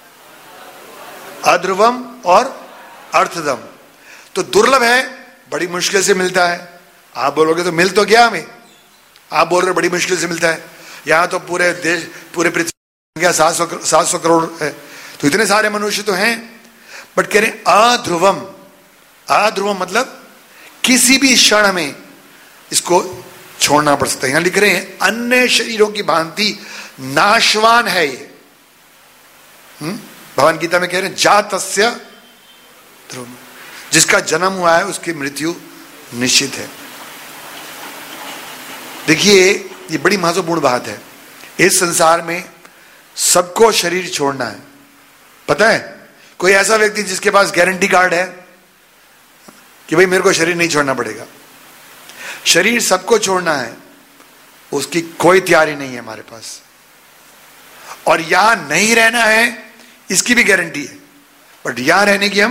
Speaker 1: अध्रुवम और अर्थदम। तो दुर्लभ है, बड़ी मुश्किल से मिलता है। आप बोलोगे तो मिल तो गया हमें, आप बोल रहे बड़ी मुश्किल से मिलता है। यहां तो पूरे देश, पूरे पृथ्वी की 700 करोड़ है, तो इतने सारे मनुष्य तो हैं। बट कह रहे अध्रुवम, अध्रुवम मतलब किसी भी क्षण में इसको छोड़ना पड़ सकता है। यहां लिख रहे हैं अन्य शरीरों की भांति नाशवान है ये। भगवान गीता में कह रहे हैं जातस्य ध्रुवम, जिसका जन्म हुआ है उसकी मृत्यु निश्चित है। देखिए ये बड़ी महत्वपूर्ण बात है। इस संसार में सबको शरीर छोड़ना है। पता है कोई ऐसा व्यक्ति जिसके पास गारंटी कार्ड है कि भाई मेरे को शरीर नहीं छोड़ना पड़ेगा? शरीर सबको छोड़ना है, उसकी कोई तैयारी नहीं है हमारे पास। और यहां नहीं रहना है इसकी भी गारंटी है, बट यहां रहने की हम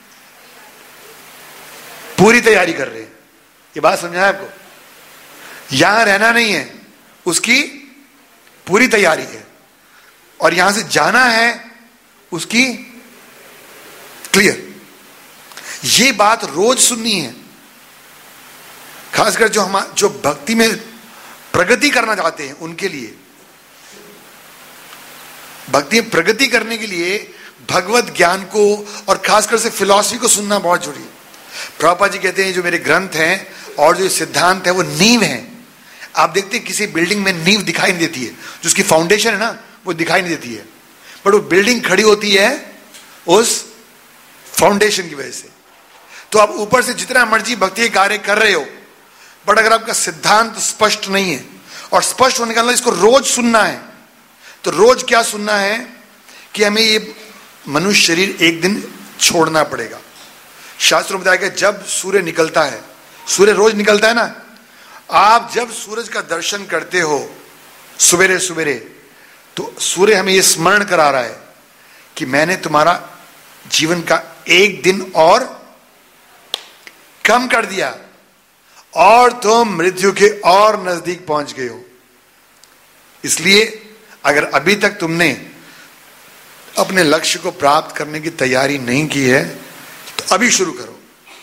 Speaker 1: पूरी तैयारी कर रहे हैं। ये बात समझा है आपको? यहां रहना नहीं है, उसकी पूरी तैयारी है, और यहां से जाना है उसकी क्लियर। ये बात रोज सुननी है, खासकर जो भक्ति में प्रगति करना चाहते हैं उनके लिए। भक्ति में प्रगति करने के लिए भगवत ज्ञान को और खासकर से फिलॉसफी को सुनना बहुत जरूरी है। प्रभुपाद जी कहते हैं जो मेरे ग्रंथ हैं और जो सिद्धांत है वो नींव है। आप देखते हैं किसी बिल्डिंग में नींव दिखाई नहीं देती है, जो उसकी फाउंडेशन है ना वो दिखाई नहीं देती है, बट वो बिल्डिंग खड़ी होती है उस फाउंडेशन की वजह से। तो आप ऊपर से जितना मर्जी भक्ति कार्य कर रहे हो, बट अगर आपका सिद्धांत स्पष्ट नहीं है, और स्पष्ट होने का मतलब इसको रोज सुनना है, तो रोज क्या सुनना है कि हमें ये मनुष्य शरीर एक दिन छोड़ना पड़ेगा। शास्त्रों में बताया कि जब सूर्य निकलता है, सूर्य रोज निकलता है ना, आप जब सूरज का दर्शन करते हो सवेरे सवेरे, तो सूर्य हमें यह स्मरण करा रहा है कि मैंने तुम्हारा जीवन का एक दिन और कम कर दिया और तुम मृत्यु के और नजदीक पहुंच गए हो। इसलिए अगर अभी तक तुमने अपने लक्ष्य को प्राप्त करने की तैयारी नहीं की है तो अभी शुरू करो।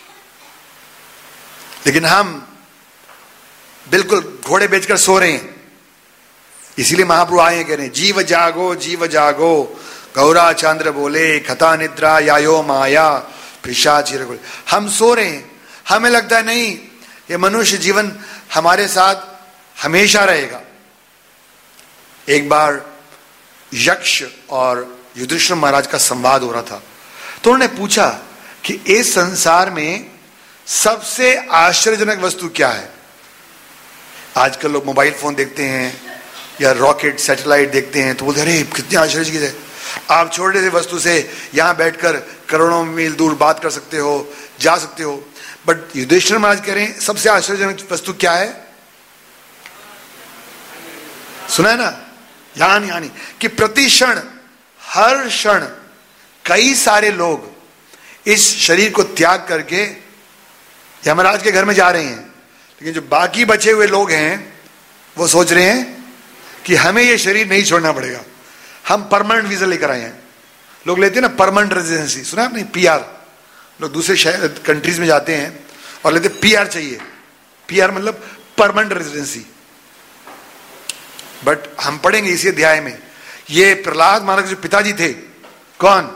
Speaker 1: लेकिन हम बिल्कुल घोड़े बेचकर सो रहे हैं। इसीलिए महाप्रभु आए कह रहे हैं, जीव जागो जीव जागो, गौरा चंद्र बोले, खता निद्रा यायो माया पिशाचिर बोले। हम सो रहे हैं, हमें लगता है नहीं ये मनुष्य जीवन हमारे साथ हमेशा रहेगा। एक बार यक्ष और युधिष्ठिर महाराज का संवाद हो रहा था, तो उन्होंने पूछा कि इस संसार में सबसे आश्चर्यजनक वस्तु क्या है। आजकल लोग मोबाइल फोन देखते हैं या रॉकेट सैटेलाइट देखते हैं तो बोलते अरे कितनी आश्चर्य चीज है, आप छोटे से वस्तु से यहां बैठकर करोड़ों मील दूर बात कर सकते हो, जा सकते हो। बट युधिष्ठिर महाराज कह रहे हैं सबसे आश्चर्यजनक वस्तु क्या है, सुना है ना, यानी कि प्रति क्षण हर क्षण कई सारे लोग इस शरीर को त्याग करके यमराज के घर में जा रहे हैं, लेकिन जो बाकी बचे हुए लोग हैं वो सोच रहे हैं कि हमें ये शरीर नहीं छोड़ना पड़ेगा, हम परमानेंट वीजा लेकर आए हैं। लोग लेते हैं ना परमानेंट रेजिडेंसी, सुना आपने, पीआर। लोग दूसरे शहर कंट्रीज में जाते हैं और लेते पीआर चाहिए, पीआर मतलब परमानेंट रेजिडेंसी। बट हम पढ़ेंगे इसी अध्याय में, ये प्रहलाद महाराज जो पिताजी थे, कौन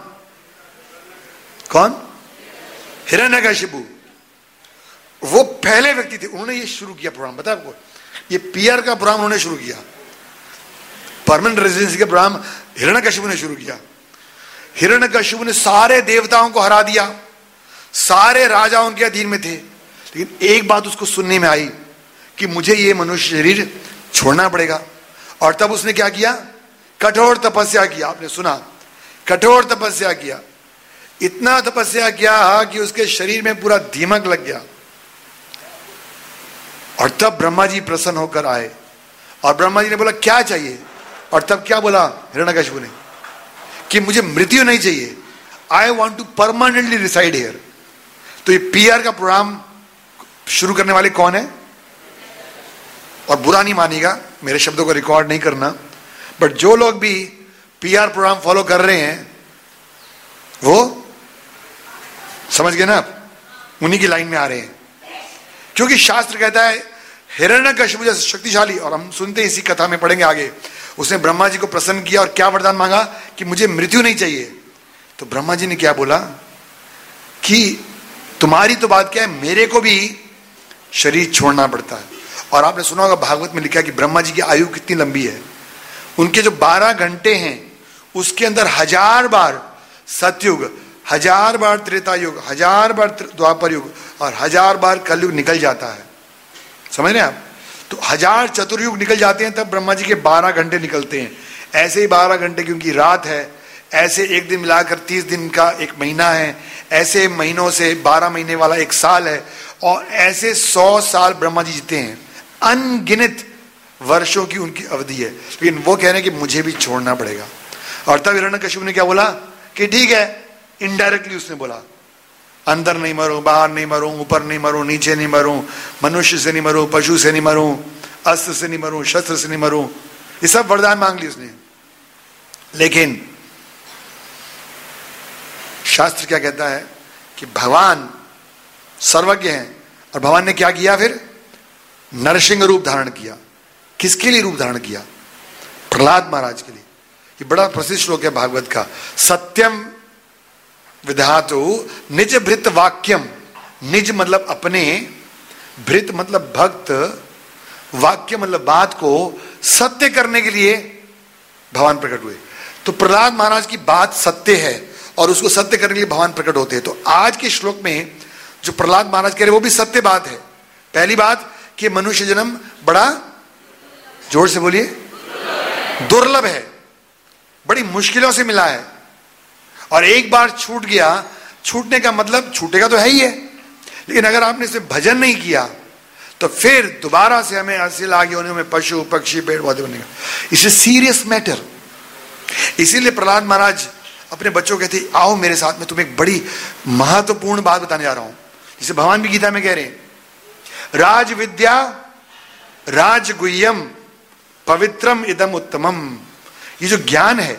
Speaker 1: हिरण्यकशिपु, वो पहले व्यक्ति थे, उन्होंने ये शुरू किया प्रोग्राम। पता है आपको, ये पीआर का प्रोग्राम उन्होंने शुरू किया, परमानेंट रेजिडेंसी का प्रोग्राम हिरण्यकशिपु ने शुरू किया। हिरण्यकशिपु ने सारे देवताओं को हरा दिया, सारे राजा उनके अधीन में थे, लेकिन एक बात उसको सुनने में आई कि मुझे ये मनुष्य शरीर छोड़ना पड़ेगा। और तब उसने क्या किया, कठोर तपस्या किया। आपने सुना, कठोर तपस्या किया, इतना तपस्या किया कि उसके शरीर में पूरा दीमक लग गया। और तब ब्रह्मा जी प्रसन्न होकर आए और ब्रह्मा जी ने बोला क्या चाहिए, और तब क्या बोला हिरण्यकशिपु ने कि मुझे मृत्यु नहीं चाहिए, I want to permanently reside here. तो ये पीआर का प्रोग्राम शुरू करने वाले कौन है, और बुरा नहीं मानिएगा, मेरे शब्दों को रिकॉर्ड नहीं करना, बट जो लोग भी पीआर प्रोग्राम फॉलो कर रहे हैं वो समझ गए ना आप, उन्हीं की लाइन में आ रहे हैं। क्योंकि शास्त्र कहता है हिरण्यकशिपु जैसे शक्तिशाली, और हम सुनते हैं इसी कथा में पढ़ेंगे आगे, उसने ब्रह्मा जी को प्रसन्न किया और क्या वरदान मांगा कि मुझे मृत्यु नहीं चाहिए। तो ब्रह्मा जी ने क्या बोला कि तुम्हारी तो बात क्या है, मेरे को भी शरीर छोड़ना पड़ता है। और आपने सुना होगा भागवत में लिखा है कि ब्रह्मा जी की आयु कितनी लंबी है, उनके जो 12 घंटे हैं उसके अंदर 1000 बार सतयुग, 1000 बार त्रेता युग, 1000 बार द्वापर युग और 1000 बार कलयुग निकल जाता है। समझ रहे हैं आप, तो 1000 चतुर्युग निकल जाते हैं, तब ब्रह्मा जी के 12 घंटे निकलते हैं। ऐसे ही 12 घंटे क्योंकि रात है, ऐसे एक दिन मिलाकर 30 दिन का एक महीना है, ऐसे महीनों से 12 महीने वाला एक साल है, और ऐसे 100 साल ब्रह्मा जी जीते हैं। अनगिनत वर्षों की उनकी अवधि है, लेकिन वो कह रहे हैं कि मुझे भी छोड़ना पड़ेगा। और तब हिरण्यकशिपु ने क्या बोला कि ठीक है, इनडायरेक्टली उसने बोला अंदर नहीं मरूं, बाहर नहीं मरूं, ऊपर नहीं मरूं, नीचे नहीं मरूं, मनुष्य से नहीं मरूं, पशु से नहीं मरूं, अस्त्र से नहीं मरूं, शस्त्र से नहीं मरूं, ये सब वरदान मांग ली उसने। लेकिन शास्त्र क्या कहता है कि भगवान सर्वज्ञ हैं, और भगवान ने क्या किया, फिर नरसिंह रूप धारण किया। किसके लिए रूप धारण किया, प्रहलाद महाराज के लिए। ये बड़ा प्रसिद्ध श्लोक है भागवत का, सत्यम विधातु निज भृत वाक्यम, निज मतलब अपने, भृत मतलब भक्त, वाक्य मतलब बात को सत्य करने के लिए भगवान प्रकट हुए। तो प्रहलाद महाराज की बात सत्य है और उसको सत्य करने के लिए भगवान प्रकट होते हैं। तो आज के श्लोक में जो प्रहलाद महाराज कह रहे वो भी सत्य बात है। पहली बात कि मनुष्य जन्म बड़ा, जोर से बोलिए, दुर्लभ है, बड़ी मुश्किलों से मिला है, और एक बार छूट गया, छूटने का मतलब छूटेगा तो है ही है, लेकिन अगर आपने इसे भजन नहीं किया तो फिर दोबारा से हमें हासिल आगे होने में पशु पक्षी पेड़ पौधे बनेगा। इसे सीरियस मैटर। इसीलिए प्रहलाद महाराज अपने बच्चों कहते आओ मेरे साथ में, तुम्हें एक बड़ी महत्वपूर्ण बात बताने जा रहा हूं, जिसे भगवान भी गीता में कह रहे हैं, राज विद्या राजगुह्यम पवित्रम इदम उत्तमम। ये जो ज्ञान है,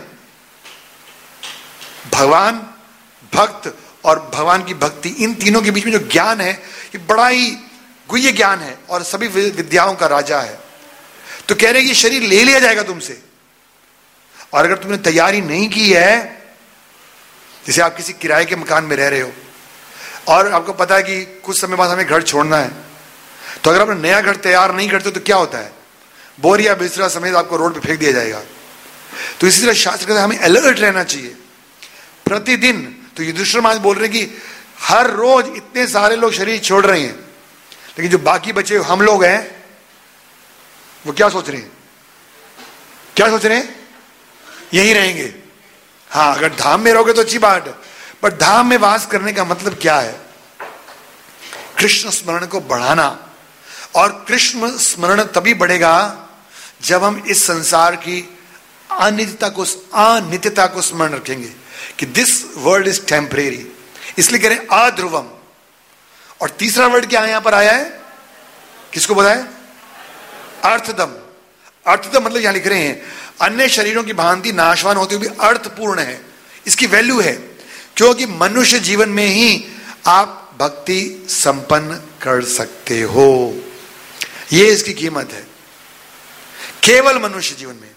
Speaker 1: भगवान, भक्त और भगवान की भक्ति, इन तीनों के बीच में जो ज्ञान है, ये बड़ा ही गुह्य ज्ञान है और सभी विद्याओं का राजा है। तो कह रहे हैं कि शरीर ले लिया जाएगा तुमसे, और अगर तुमने तैयारी नहीं की है, जैसे आप किसी किराए के मकान में रह रहे हो और आपको पता है कि कुछ समय बाद हमें घर छोड़ना है, तो अगर आपने नया घर तैयार नहीं करते तो क्या होता है, बोरिया बिस्तरा समेत आपको रोड पे फेंक दिया जाएगा। तो इसी तरह शास्त्र कहते हैं हमें अलर्ट रहना चाहिए प्रतिदिन। तो युधिष्ठिर महाराज बोल रहे हैं कि हर रोज इतने सारे लोग शरीर छोड़ रहे हैं, लेकिन जो बाकी बचे हम लोग हैं वो क्या सोच रहे हैं, क्या सोच रहे हैं, यहीं रहेंगे। हाँ, अगर धाम में रहोगे तो अच्छी बात है, पर धाम में वास करने का मतलब क्या है, कृष्ण स्मरण को बढ़ाना। और कृष्ण स्मरण तभी बढ़ेगा जब हम इस संसार की अनित्यता को स्मरण रखेंगे कि दिस वर्ल्ड इज टेम्परेरी, इसलिए कह रहे हैं अध्रुवम। और तीसरा वर्ड क्या यहां पर आया है, किसको बताया, अर्थदम। अर्थदम मतलब यहां लिख रहे हैं अन्य शरीरों की भांति नाशवान होते हुए भी अर्थपूर्ण है, इसकी वैल्यू है, क्योंकि मनुष्य जीवन में ही आप भक्ति संपन्न कर सकते हो। यह इसकी कीमत है, केवल मनुष्य जीवन में,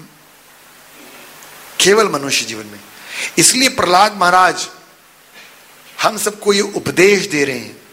Speaker 1: केवल मनुष्य जीवन में। इसलिए प्रहलाद महाराज हम सबको ये उपदेश दे रहे हैं।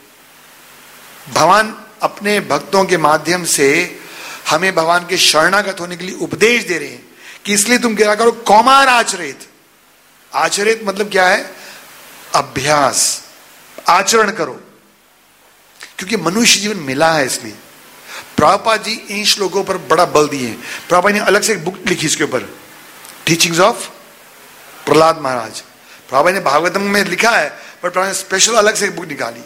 Speaker 1: भगवान अपने भक्तों के माध्यम से हमें भगवान के शरणागत होने के लिए उपदेश दे रहे हैं कि इसलिए तुम क्या करो, कौमार आचरित। आचरित मतलब क्या है, अभ्यास, आचरण करो, क्योंकि मनुष्य जीवन मिला है। इसलिए प्रभुपाद जी इन श्लोकों पर बड़ा बल दिए हैं। प्रभुपाद ने अलग से एक बुक लिखी इसके ऊपर, टीचिंग्स ऑफ प्रहलाद महाराज। प्रभुपाद ने भागवतम में लिखा है, पर प्रभुपाद ने स्पेशल अलग से एक बुक निकाली।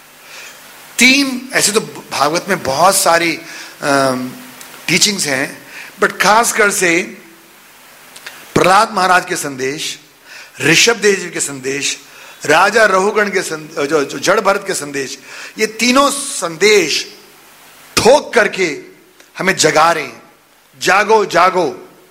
Speaker 1: तीन, ऐसे तो भागवत में बहुत सारी टीचिंग्स हैं, बट खासकर से प्रहलाद महाराज के संदेश, ऋषभ देव जी के संदेश, राजा रहुगण के जो जड़ भरत के संदेश, ये तीनों संदेश ठोक करके हमें जगा रहे हैं, जागो जागो,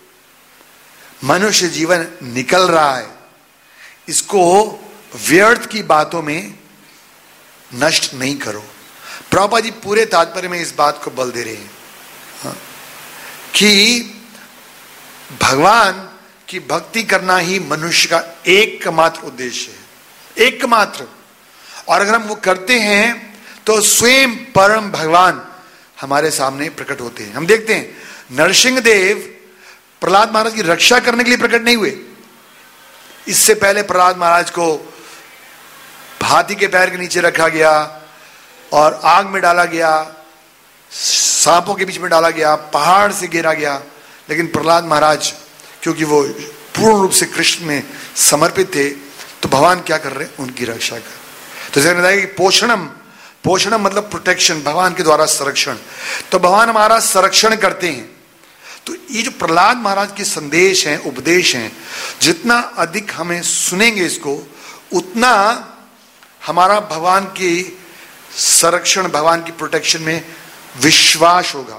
Speaker 1: मनुष्य जीवन निकल रहा है, इसको व्यर्थ की बातों में नष्ट नहीं करो। प्रभुपाद जी पूरे तात्पर्य में इस बात को बल दे रहे हैं, हाँ, कि भगवान की भक्ति करना ही मनुष्य का एकमात्र उद्देश्य है, एकमात्र। और अगर हम वो करते हैं तो स्वयं परम भगवान हमारे सामने प्रकट होते हैं। हम देखते हैं नरसिंह देव प्रहलाद महाराज की रक्षा करने के लिए प्रकट नहीं हुए। इससे पहले प्रहलाद महाराज को हाथी के पैर के नीचे रखा गया और आग में डाला गया, सांपों के बीच में डाला गया, पहाड़ से गिरा गया, लेकिन प्रहलाद महाराज क्योंकि वो पूर्ण रूप से कृष्ण में समर्पित थे, तो भगवान क्या कर रहे हैं, उनकी रक्षा कर। तो जैसे बताया कि पोषणम, पोषणम मतलब प्रोटेक्शन, भगवान के द्वारा संरक्षण। तो भगवान हमारा संरक्षण करते हैं। तो ये जो प्रहलाद महाराज के संदेश हैं, उपदेश हैं, जितना अधिक हमें सुनेंगे इसको, उतना हमारा भगवान की संरक्षण, भगवान की प्रोटेक्शन में विश्वास होगा।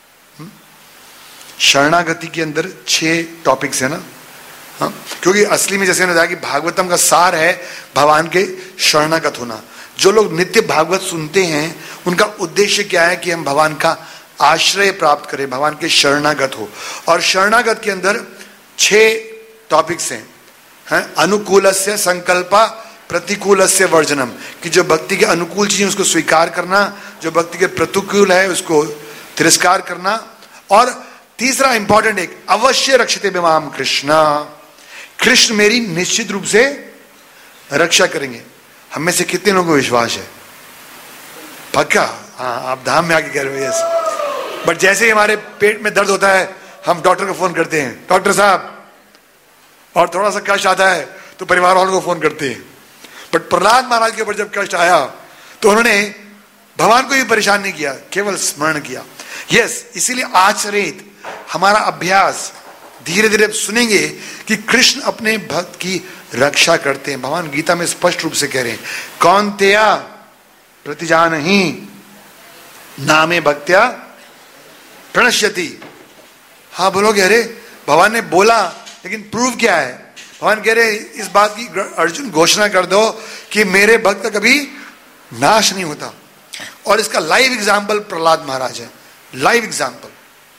Speaker 1: शरणागति के अंदर 6 टॉपिक्स है ना, हाँ? क्योंकि असली में जैसे बताया कि भागवतम का सार है भगवान के शरणागत होना। जो लोग नित्य भागवत सुनते हैं उनका उद्देश्य क्या है कि हम भगवान का आश्रय प्राप्त करें, भगवान के शरणागत हो। और शरणागत के अंदर 6 टॉपिक्स हैं, अनुकूलस्य संकल्पा, प्रतिकूलस्य वर्जनम, कि जो भक्ति के अनुकूल चीजें उसको स्वीकार करना, जो भक्ति के प्रतिकूल है उसको तिरस्कार करना। और तीसरा इंपॉर्टेंट एक, अवश्य रक्षते विमाम कृष्ण, कृष्ण मेरी निश्चित रूप से रक्षा करेंगे। हम में से कितने लोगों को विश्वास है? पक्का? हाँ, आप धाम में आके कह रहे हो यस। बट जैसे ही हमारे पेट में दर्द होता है हम डॉक्टर को फोन करते हैं, डॉक्टर साहब, और थोड़ा सा कष्ट आता है तो परिवार वालों को फोन करते हैं। बट प्रहलाद महाराज के ऊपर जब कष्ट आया तो उन्होंने भगवान को भी परेशान नहीं किया, केवल स्मरण किया। यस, इसीलिए आचरित हमारा अभ्यास, धीरे धीरे सुनेंगे कि कृष्ण अपने भक्त की रक्षा करते हैं। भगवान गीता में स्पष्ट रूप से कह रहे हैं, कौन्तेया प्रतिजानहि नामे भक्त्या प्रणश्यति। हाँ बोलोगे, अरे भगवान ने बोला लेकिन प्रूव क्या है? भगवान कह रहे इस बात की अर्जुन घोषणा कर दो कि मेरे भक्त का कभी नाश नहीं होता। और इसका लाइव एग्जाम्पल प्रहलाद महाराज है, लाइव एग्जाम्पल।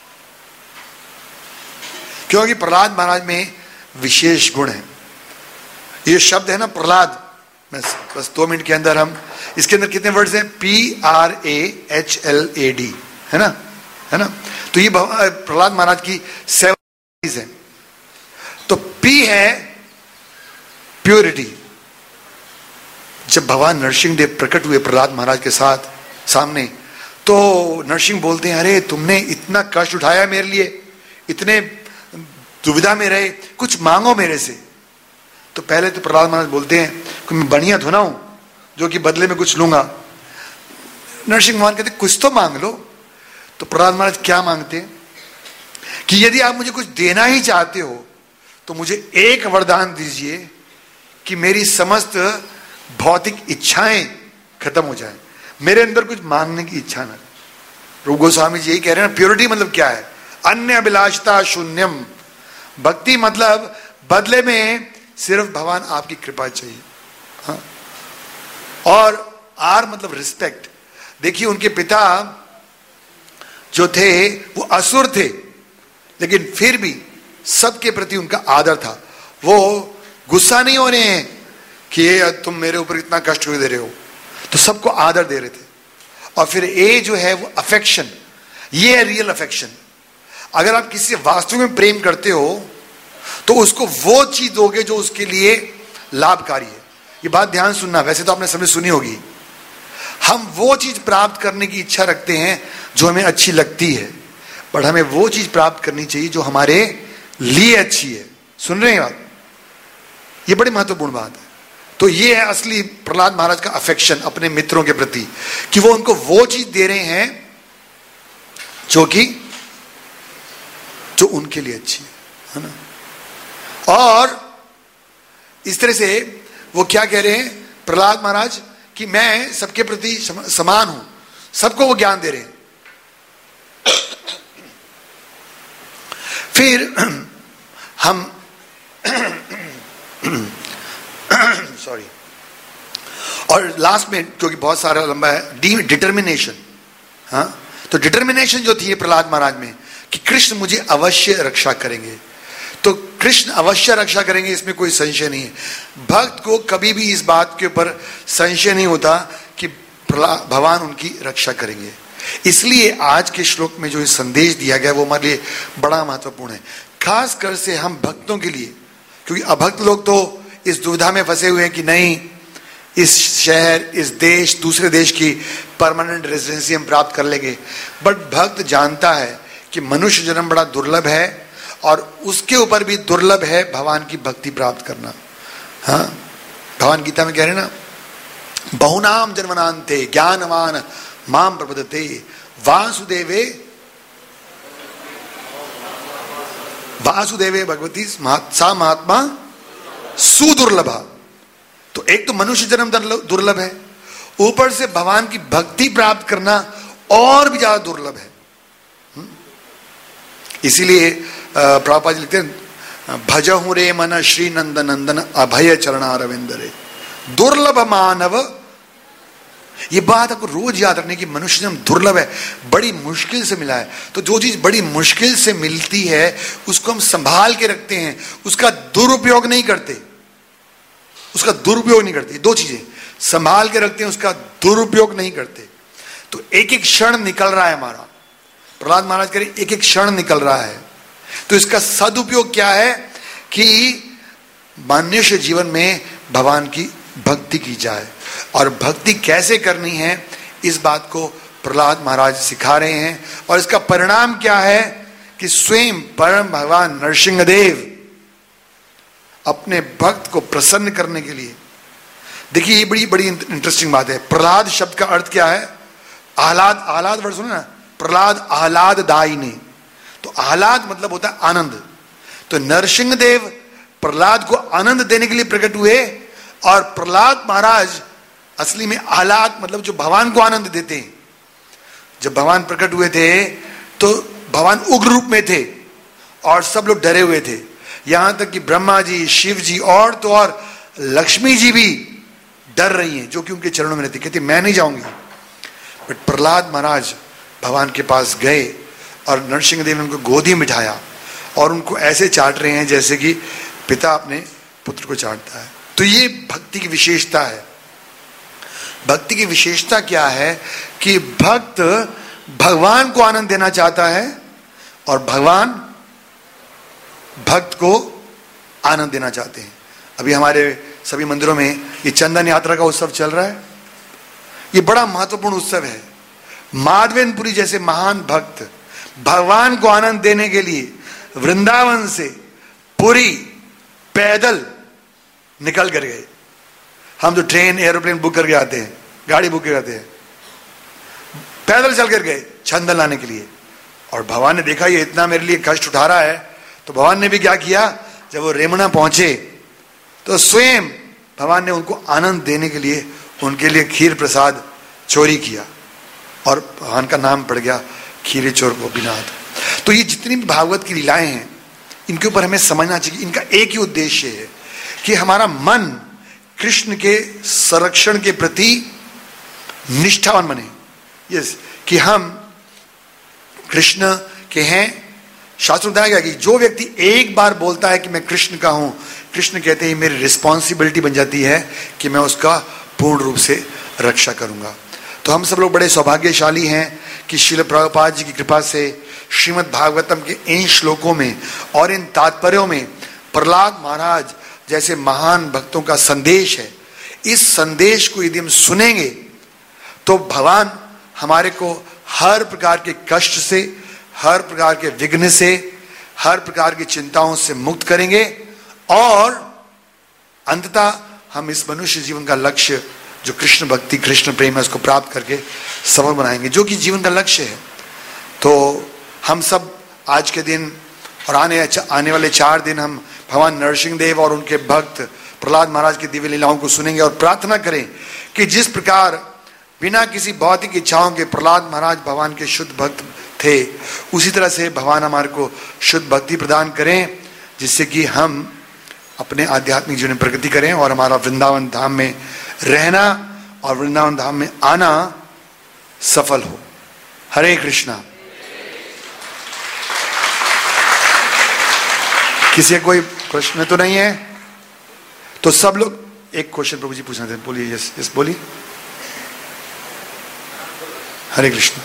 Speaker 1: क्योंकि प्रहलाद महाराज में विशेष गुण है। ये शब्द है ना प्रहलाद, बस 2 मिनट के अंदर हम इसके अंदर कितने वर्ड्स हैं? PRAHLAD, है ना, है ना। तो ये प्रहलाद महाराज की 7 है। तो P है प्योरिटी। जब भगवान नरसिंह देव प्रकट हुए प्रहलाद महाराज के साथ सामने, तो नरसिंह बोलते हैं, अरे तुमने इतना कष्ट उठाया मेरे लिए, इतने दुविधा में रहे, कुछ मांगो मेरे से। तो पहले तो प्रहलाद महाराज बोलते हैं कि मैं बढ़िया धुना हूं जो कि बदले में कुछ लूंगा। नरसिंह भगवान कहते कुछ तो मांग लो। तो प्रहलाद महाराज क्या मांगते हैं कि यदि आप मुझे कुछ देना ही चाहते हो तो मुझे एक वरदान दीजिए कि मेरी समस्त भौतिक इच्छाएं खत्म हो जाएं, मेरे अंदर कुछ मांगने की इच्छा ना। रूप गोस्वामी जी यही कह रहे हैं। प्योरिटी मतलब क्या है? अन्य अभिलाषता शून्यम। भक्ति मतलब बदले में सिर्फ भगवान आपकी कृपा चाहिए। हाँ? और आर मतलब रिस्पेक्ट। देखिए उनके पिता जो थे वो असुर थे, लेकिन फिर भी सबके प्रति उनका आदर था। वो गुस्सा नहीं हो रहे हैं कि ये तुम मेरे ऊपर इतना कष्ट क्यों दे रहे हो, तो सबको आदर दे रहे थे। और फिर ए जो है वो अफेक्शन, ये है रियल अफेक्शन। अगर आप किसी वास्तव में प्रेम करते हो तो उसको वो चीज दोगे जो उसके लिए लाभकारी है। ये बात ध्यान सुनना, वैसे तो आपने समझ सुनी होगी। हम वो चीज प्राप्त करने की इच्छा रखते हैं जो हमें अच्छी लगती है, पर हमें वो चीज प्राप्त करनी चाहिए जो हमारे लिए अच्छी है। सुन रहे हैं बात? ये बड़ी महत्वपूर्ण बात है। तो ये है असली प्रहलाद महाराज का अफेक्शन अपने मित्रों के प्रति, कि वो उनको वो चीज दे रहे हैं जो उनके लिए अच्छी है ना। और इस तरह से वो क्या कह रहे हैं प्रहलाद महाराज कि मैं सबके प्रति समान हूं, सबको वो ज्ञान दे रहे हैं। फिर हम सॉरी, और लास्ट में क्योंकि बहुत सारा लंबा है, डिटर्मिनेशन। हाँ, तो डिटर्मिनेशन जो थी प्रहलाद महाराज में कि कृष्ण मुझे अवश्य रक्षा करेंगे, तो कृष्ण अवश्य रक्षा करेंगे, इसमें कोई संशय नहीं है। भक्त को कभी भी इस बात के ऊपर संशय नहीं होता कि भगवान उनकी रक्षा करेंगे। इसलिए आज के श्लोक में जो संदेश दिया गया वो हमारे लिए बड़ा महत्वपूर्ण है, खास कर से हम भक्तों के लिए। क्योंकि अभक्त लोग तो इस दुविधा में फंसे हुए हैं कि नहीं, इस शहर, इस देश, दूसरे देश की परमानेंट रेजिडेंसी हम प्राप्त कर लेंगे। बट भक्त जानता है कि मनुष्य जन्म बड़ा दुर्लभ है, और उसके ऊपर भी दुर्लभ है भगवान की भक्ति प्राप्त करना। हाँ, भगवान गीता में कह रहे ना, बहुनाम जन्मनान्ते ज्ञानवान माम प्रपद्यते वासुदेवे भगवती सा महात्मा सुदुर्लभा। तो एक तो मनुष्य जन्म दुर्लभ है, ऊपर से भगवान की भक्ति प्राप्त करना और भी ज्यादा दुर्लभ है। इसीलिए प्रभुपाद जी लिखते हैं, भजहु रे मन श्री नंद नंदन अभय चरणारविंदरे दुर्लभ मानव। ये बात आपको रोज याद रखने की, मनुष्य जन्म दुर्लभ है, बड़ी मुश्किल से मिला है। तो जो चीज बड़ी मुश्किल से मिलती है उसको हम संभाल के रखते हैं, उसका दुरुपयोग नहीं करते, उसका दुरुपयोग नहीं करते। दो चीजें, संभाल के रखते हैं, उसका दुरुपयोग नहीं करते। तो एक एक क्षण निकल रहा है हमारा, प्रहलाद महाराज कह रहे एक एक क्षण निकल रहा है, तो इसका सदुपयोग क्या है कि मनुष्य जीवन में भगवान की भक्ति की जाए। और भक्ति कैसे करनी है इस बात को प्रहलाद महाराज सिखा रहे हैं। और इसका परिणाम क्या है कि स्वयं परम भगवान नरसिंहदेव अपने भक्त को प्रसन्न करने के लिए, देखिए ये बड़ी बड़ी इंटरेस्टिंग बात है। प्रहलाद शब्द का अर्थ क्या है? आह्लाद, आह्लाद वर्ड सुने ना, प्रहलाद आह्लाद दायिनी, तो आह्लाद मतलब होता है आनंद। तो नरसिंहदेव प्रहलाद को आनंद देने के लिए प्रकट हुए, और प्रहलाद महाराज असली में आह्लाद मतलब जो भगवान को आनंद देते हैं। जब भगवान प्रकट हुए थे तो भगवान उग्र रूप में थे और सब लोग डरे हुए थे, यहां तक कि ब्रह्मा जी, शिव जी और तो और लक्ष्मी जी भी डर रही हैं, जो कि उनके चरणों में रहती, कहती मैं नहीं जाऊंगी। बट प्रहलाद महाराज भगवान के पास गए और नरसिंहदेव ने उनको गोदी में बिठाया और उनको ऐसे चाट रहे हैं जैसे कि पिता अपने पुत्र को चाटता है। तो ये भक्ति की विशेषता है। भक्ति की विशेषता क्या है कि भक्त भगवान को आनंद देना चाहता है और भगवान भक्त को आनंद देना चाहते हैं। अभी हमारे सभी मंदिरों में ये चंदन यात्रा का उत्सव चल रहा है। ये बड़ा महत्वपूर्ण उत्सव है। माधवेंद्रपुरी जैसे महान भक्त भगवान को आनंद देने के लिए वृंदावन से पुरी पैदल निकल कर गए। हम तो ट्रेन एरोप्लेन बुक करके आते हैं, गाड़ी बुक करके आते हैं, पैदल चल कर गए चंदन लाने के लिए। और भगवान ने देखा ये इतना मेरे लिए कष्ट उठा रहा है, तो भगवान ने भी क्या किया, जब वो रेमुना पहुंचे तो स्वयं भगवान ने उनको आनंद देने के लिए उनके लिए खीर प्रसाद चोरी किया और भगवान का नाम पड़ गया खीरे चोर गोपीनाथ। तो ये जितनी भी भागवत की लीलाएं हैं इनके ऊपर हमें समझना चाहिए। इनका एक ही उद्देश्य है कि हमारा मन कृष्ण के संरक्षण के प्रति निष्ठावान बने। यस, कि हम कृष्ण के हैं। शास्त्र में बताया गया कि जो व्यक्ति एक बार बोलता है कि मैं कृष्ण का हूं, कृष्ण कहते हैं मेरी रिस्पॉन्सिबिलिटी बन जाती है कि मैं उसका पूर्ण रूप से रक्षा करूंगा। तो हम सब लोग बड़े सौभाग्यशाली हैं कि श्रील प्रभुपाद जी की कृपा से श्रीमद् भागवतम के इन श्लोकों में और इन तात्पर्यों में प्रहलाद महाराज जैसे महान भक्तों का संदेश है। इस संदेश को यदि हम सुनेंगे तो भगवान हमारे को हर प्रकार के कष्ट से, हर प्रकार के विघ्न से, हर प्रकार की चिंताओं से मुक्त करेंगे और अंततः हम इस मनुष्य जीवन का लक्ष्य जो कृष्ण भक्ति, कृष्ण प्रेम है, उसको प्राप्त करके सफल बनाएंगे, जो कि जीवन का लक्ष्य है। तो हम सब आज के दिन और आने वाले 4 दिन हम भगवान नरसिंहदेव और उनके भक्त प्रहलाद महाराज की दिव्य लीलाओं को सुनेंगे और प्रार्थना करें कि जिस प्रकार बिना किसी भौतिक इच्छाओं के प्रहलाद महाराज भगवान के शुद्ध भक्त थे, उसी तरह से भगवान हमारे को शुद्ध भक्ति प्रदान करें, जिससे कि हम अपने आध्यात्मिक जीवन में प्रगति करें और हमारा वृंदावन धाम में रहना और वृंदावन धाम में आना सफल हो। हरे कृष्णा। किसी कोई प्रश्न तो नहीं है? तो सब लोग एक क्वेश्चन प्रभु जी पूछना थे, बोलिए। यस यस बोलिए। हरे कृष्ण।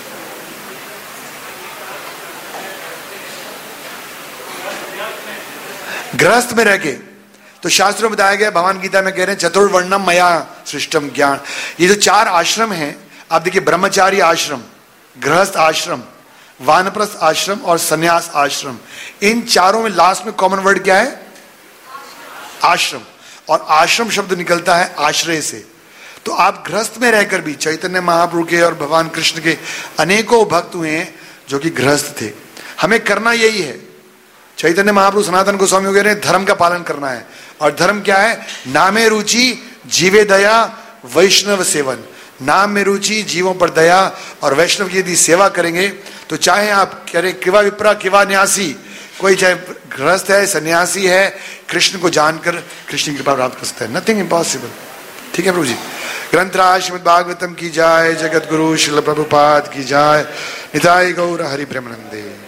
Speaker 1: गृहस्थ में रह के तो शास्त्रों में बताया गया, भगवान गीता में कह रहे हैं चतुर्वर्णम मया सृष्टम ज्ञान। ये जो 4 आश्रम हैं, आप देखिए ब्रह्मचारी आश्रम, गृहस्थ आश्रम, वानप्रस्थ आश्रम और सन्यास आश्रम, इन चारों में लास्ट में कॉमन वर्ड क्या है? आश्रम। और आश्रम शब्द निकलता है आश्रय से। तो आप गृहस्थ में रहकर भी चैतन्य महाप्रभु के और भगवान कृष्ण के अनेकों भक्त हुए हैं जो कि गृहस्थ थे। हमें करना यही है। चैतन्य महाप्रभु सनातन गोस्वामी वगैरह धर्म का पालन करना है। और धर्म क्या है? नामे रुचि, जीवे दया, वैष्णव सेवन। नाम में रुचि, जीवों पर दया और वैष्णव की यदि सेवा करेंगे तो चाहे आप करें किवा विप्रा किवा न्यासी, कोई चाहे गृहस्थ है, सन्यासी है, कृष्ण को जानकर कृष्ण की कृपा प्राप्त कर सकता है। Nothing impossible. ठीक है प्रभु जी। ग्रंथराज श्रीमद् भागवतम की जाय, जगत गुरु श्रील प्रभुपाद की जाय, निताय गौर हरि प्रेमानंदे।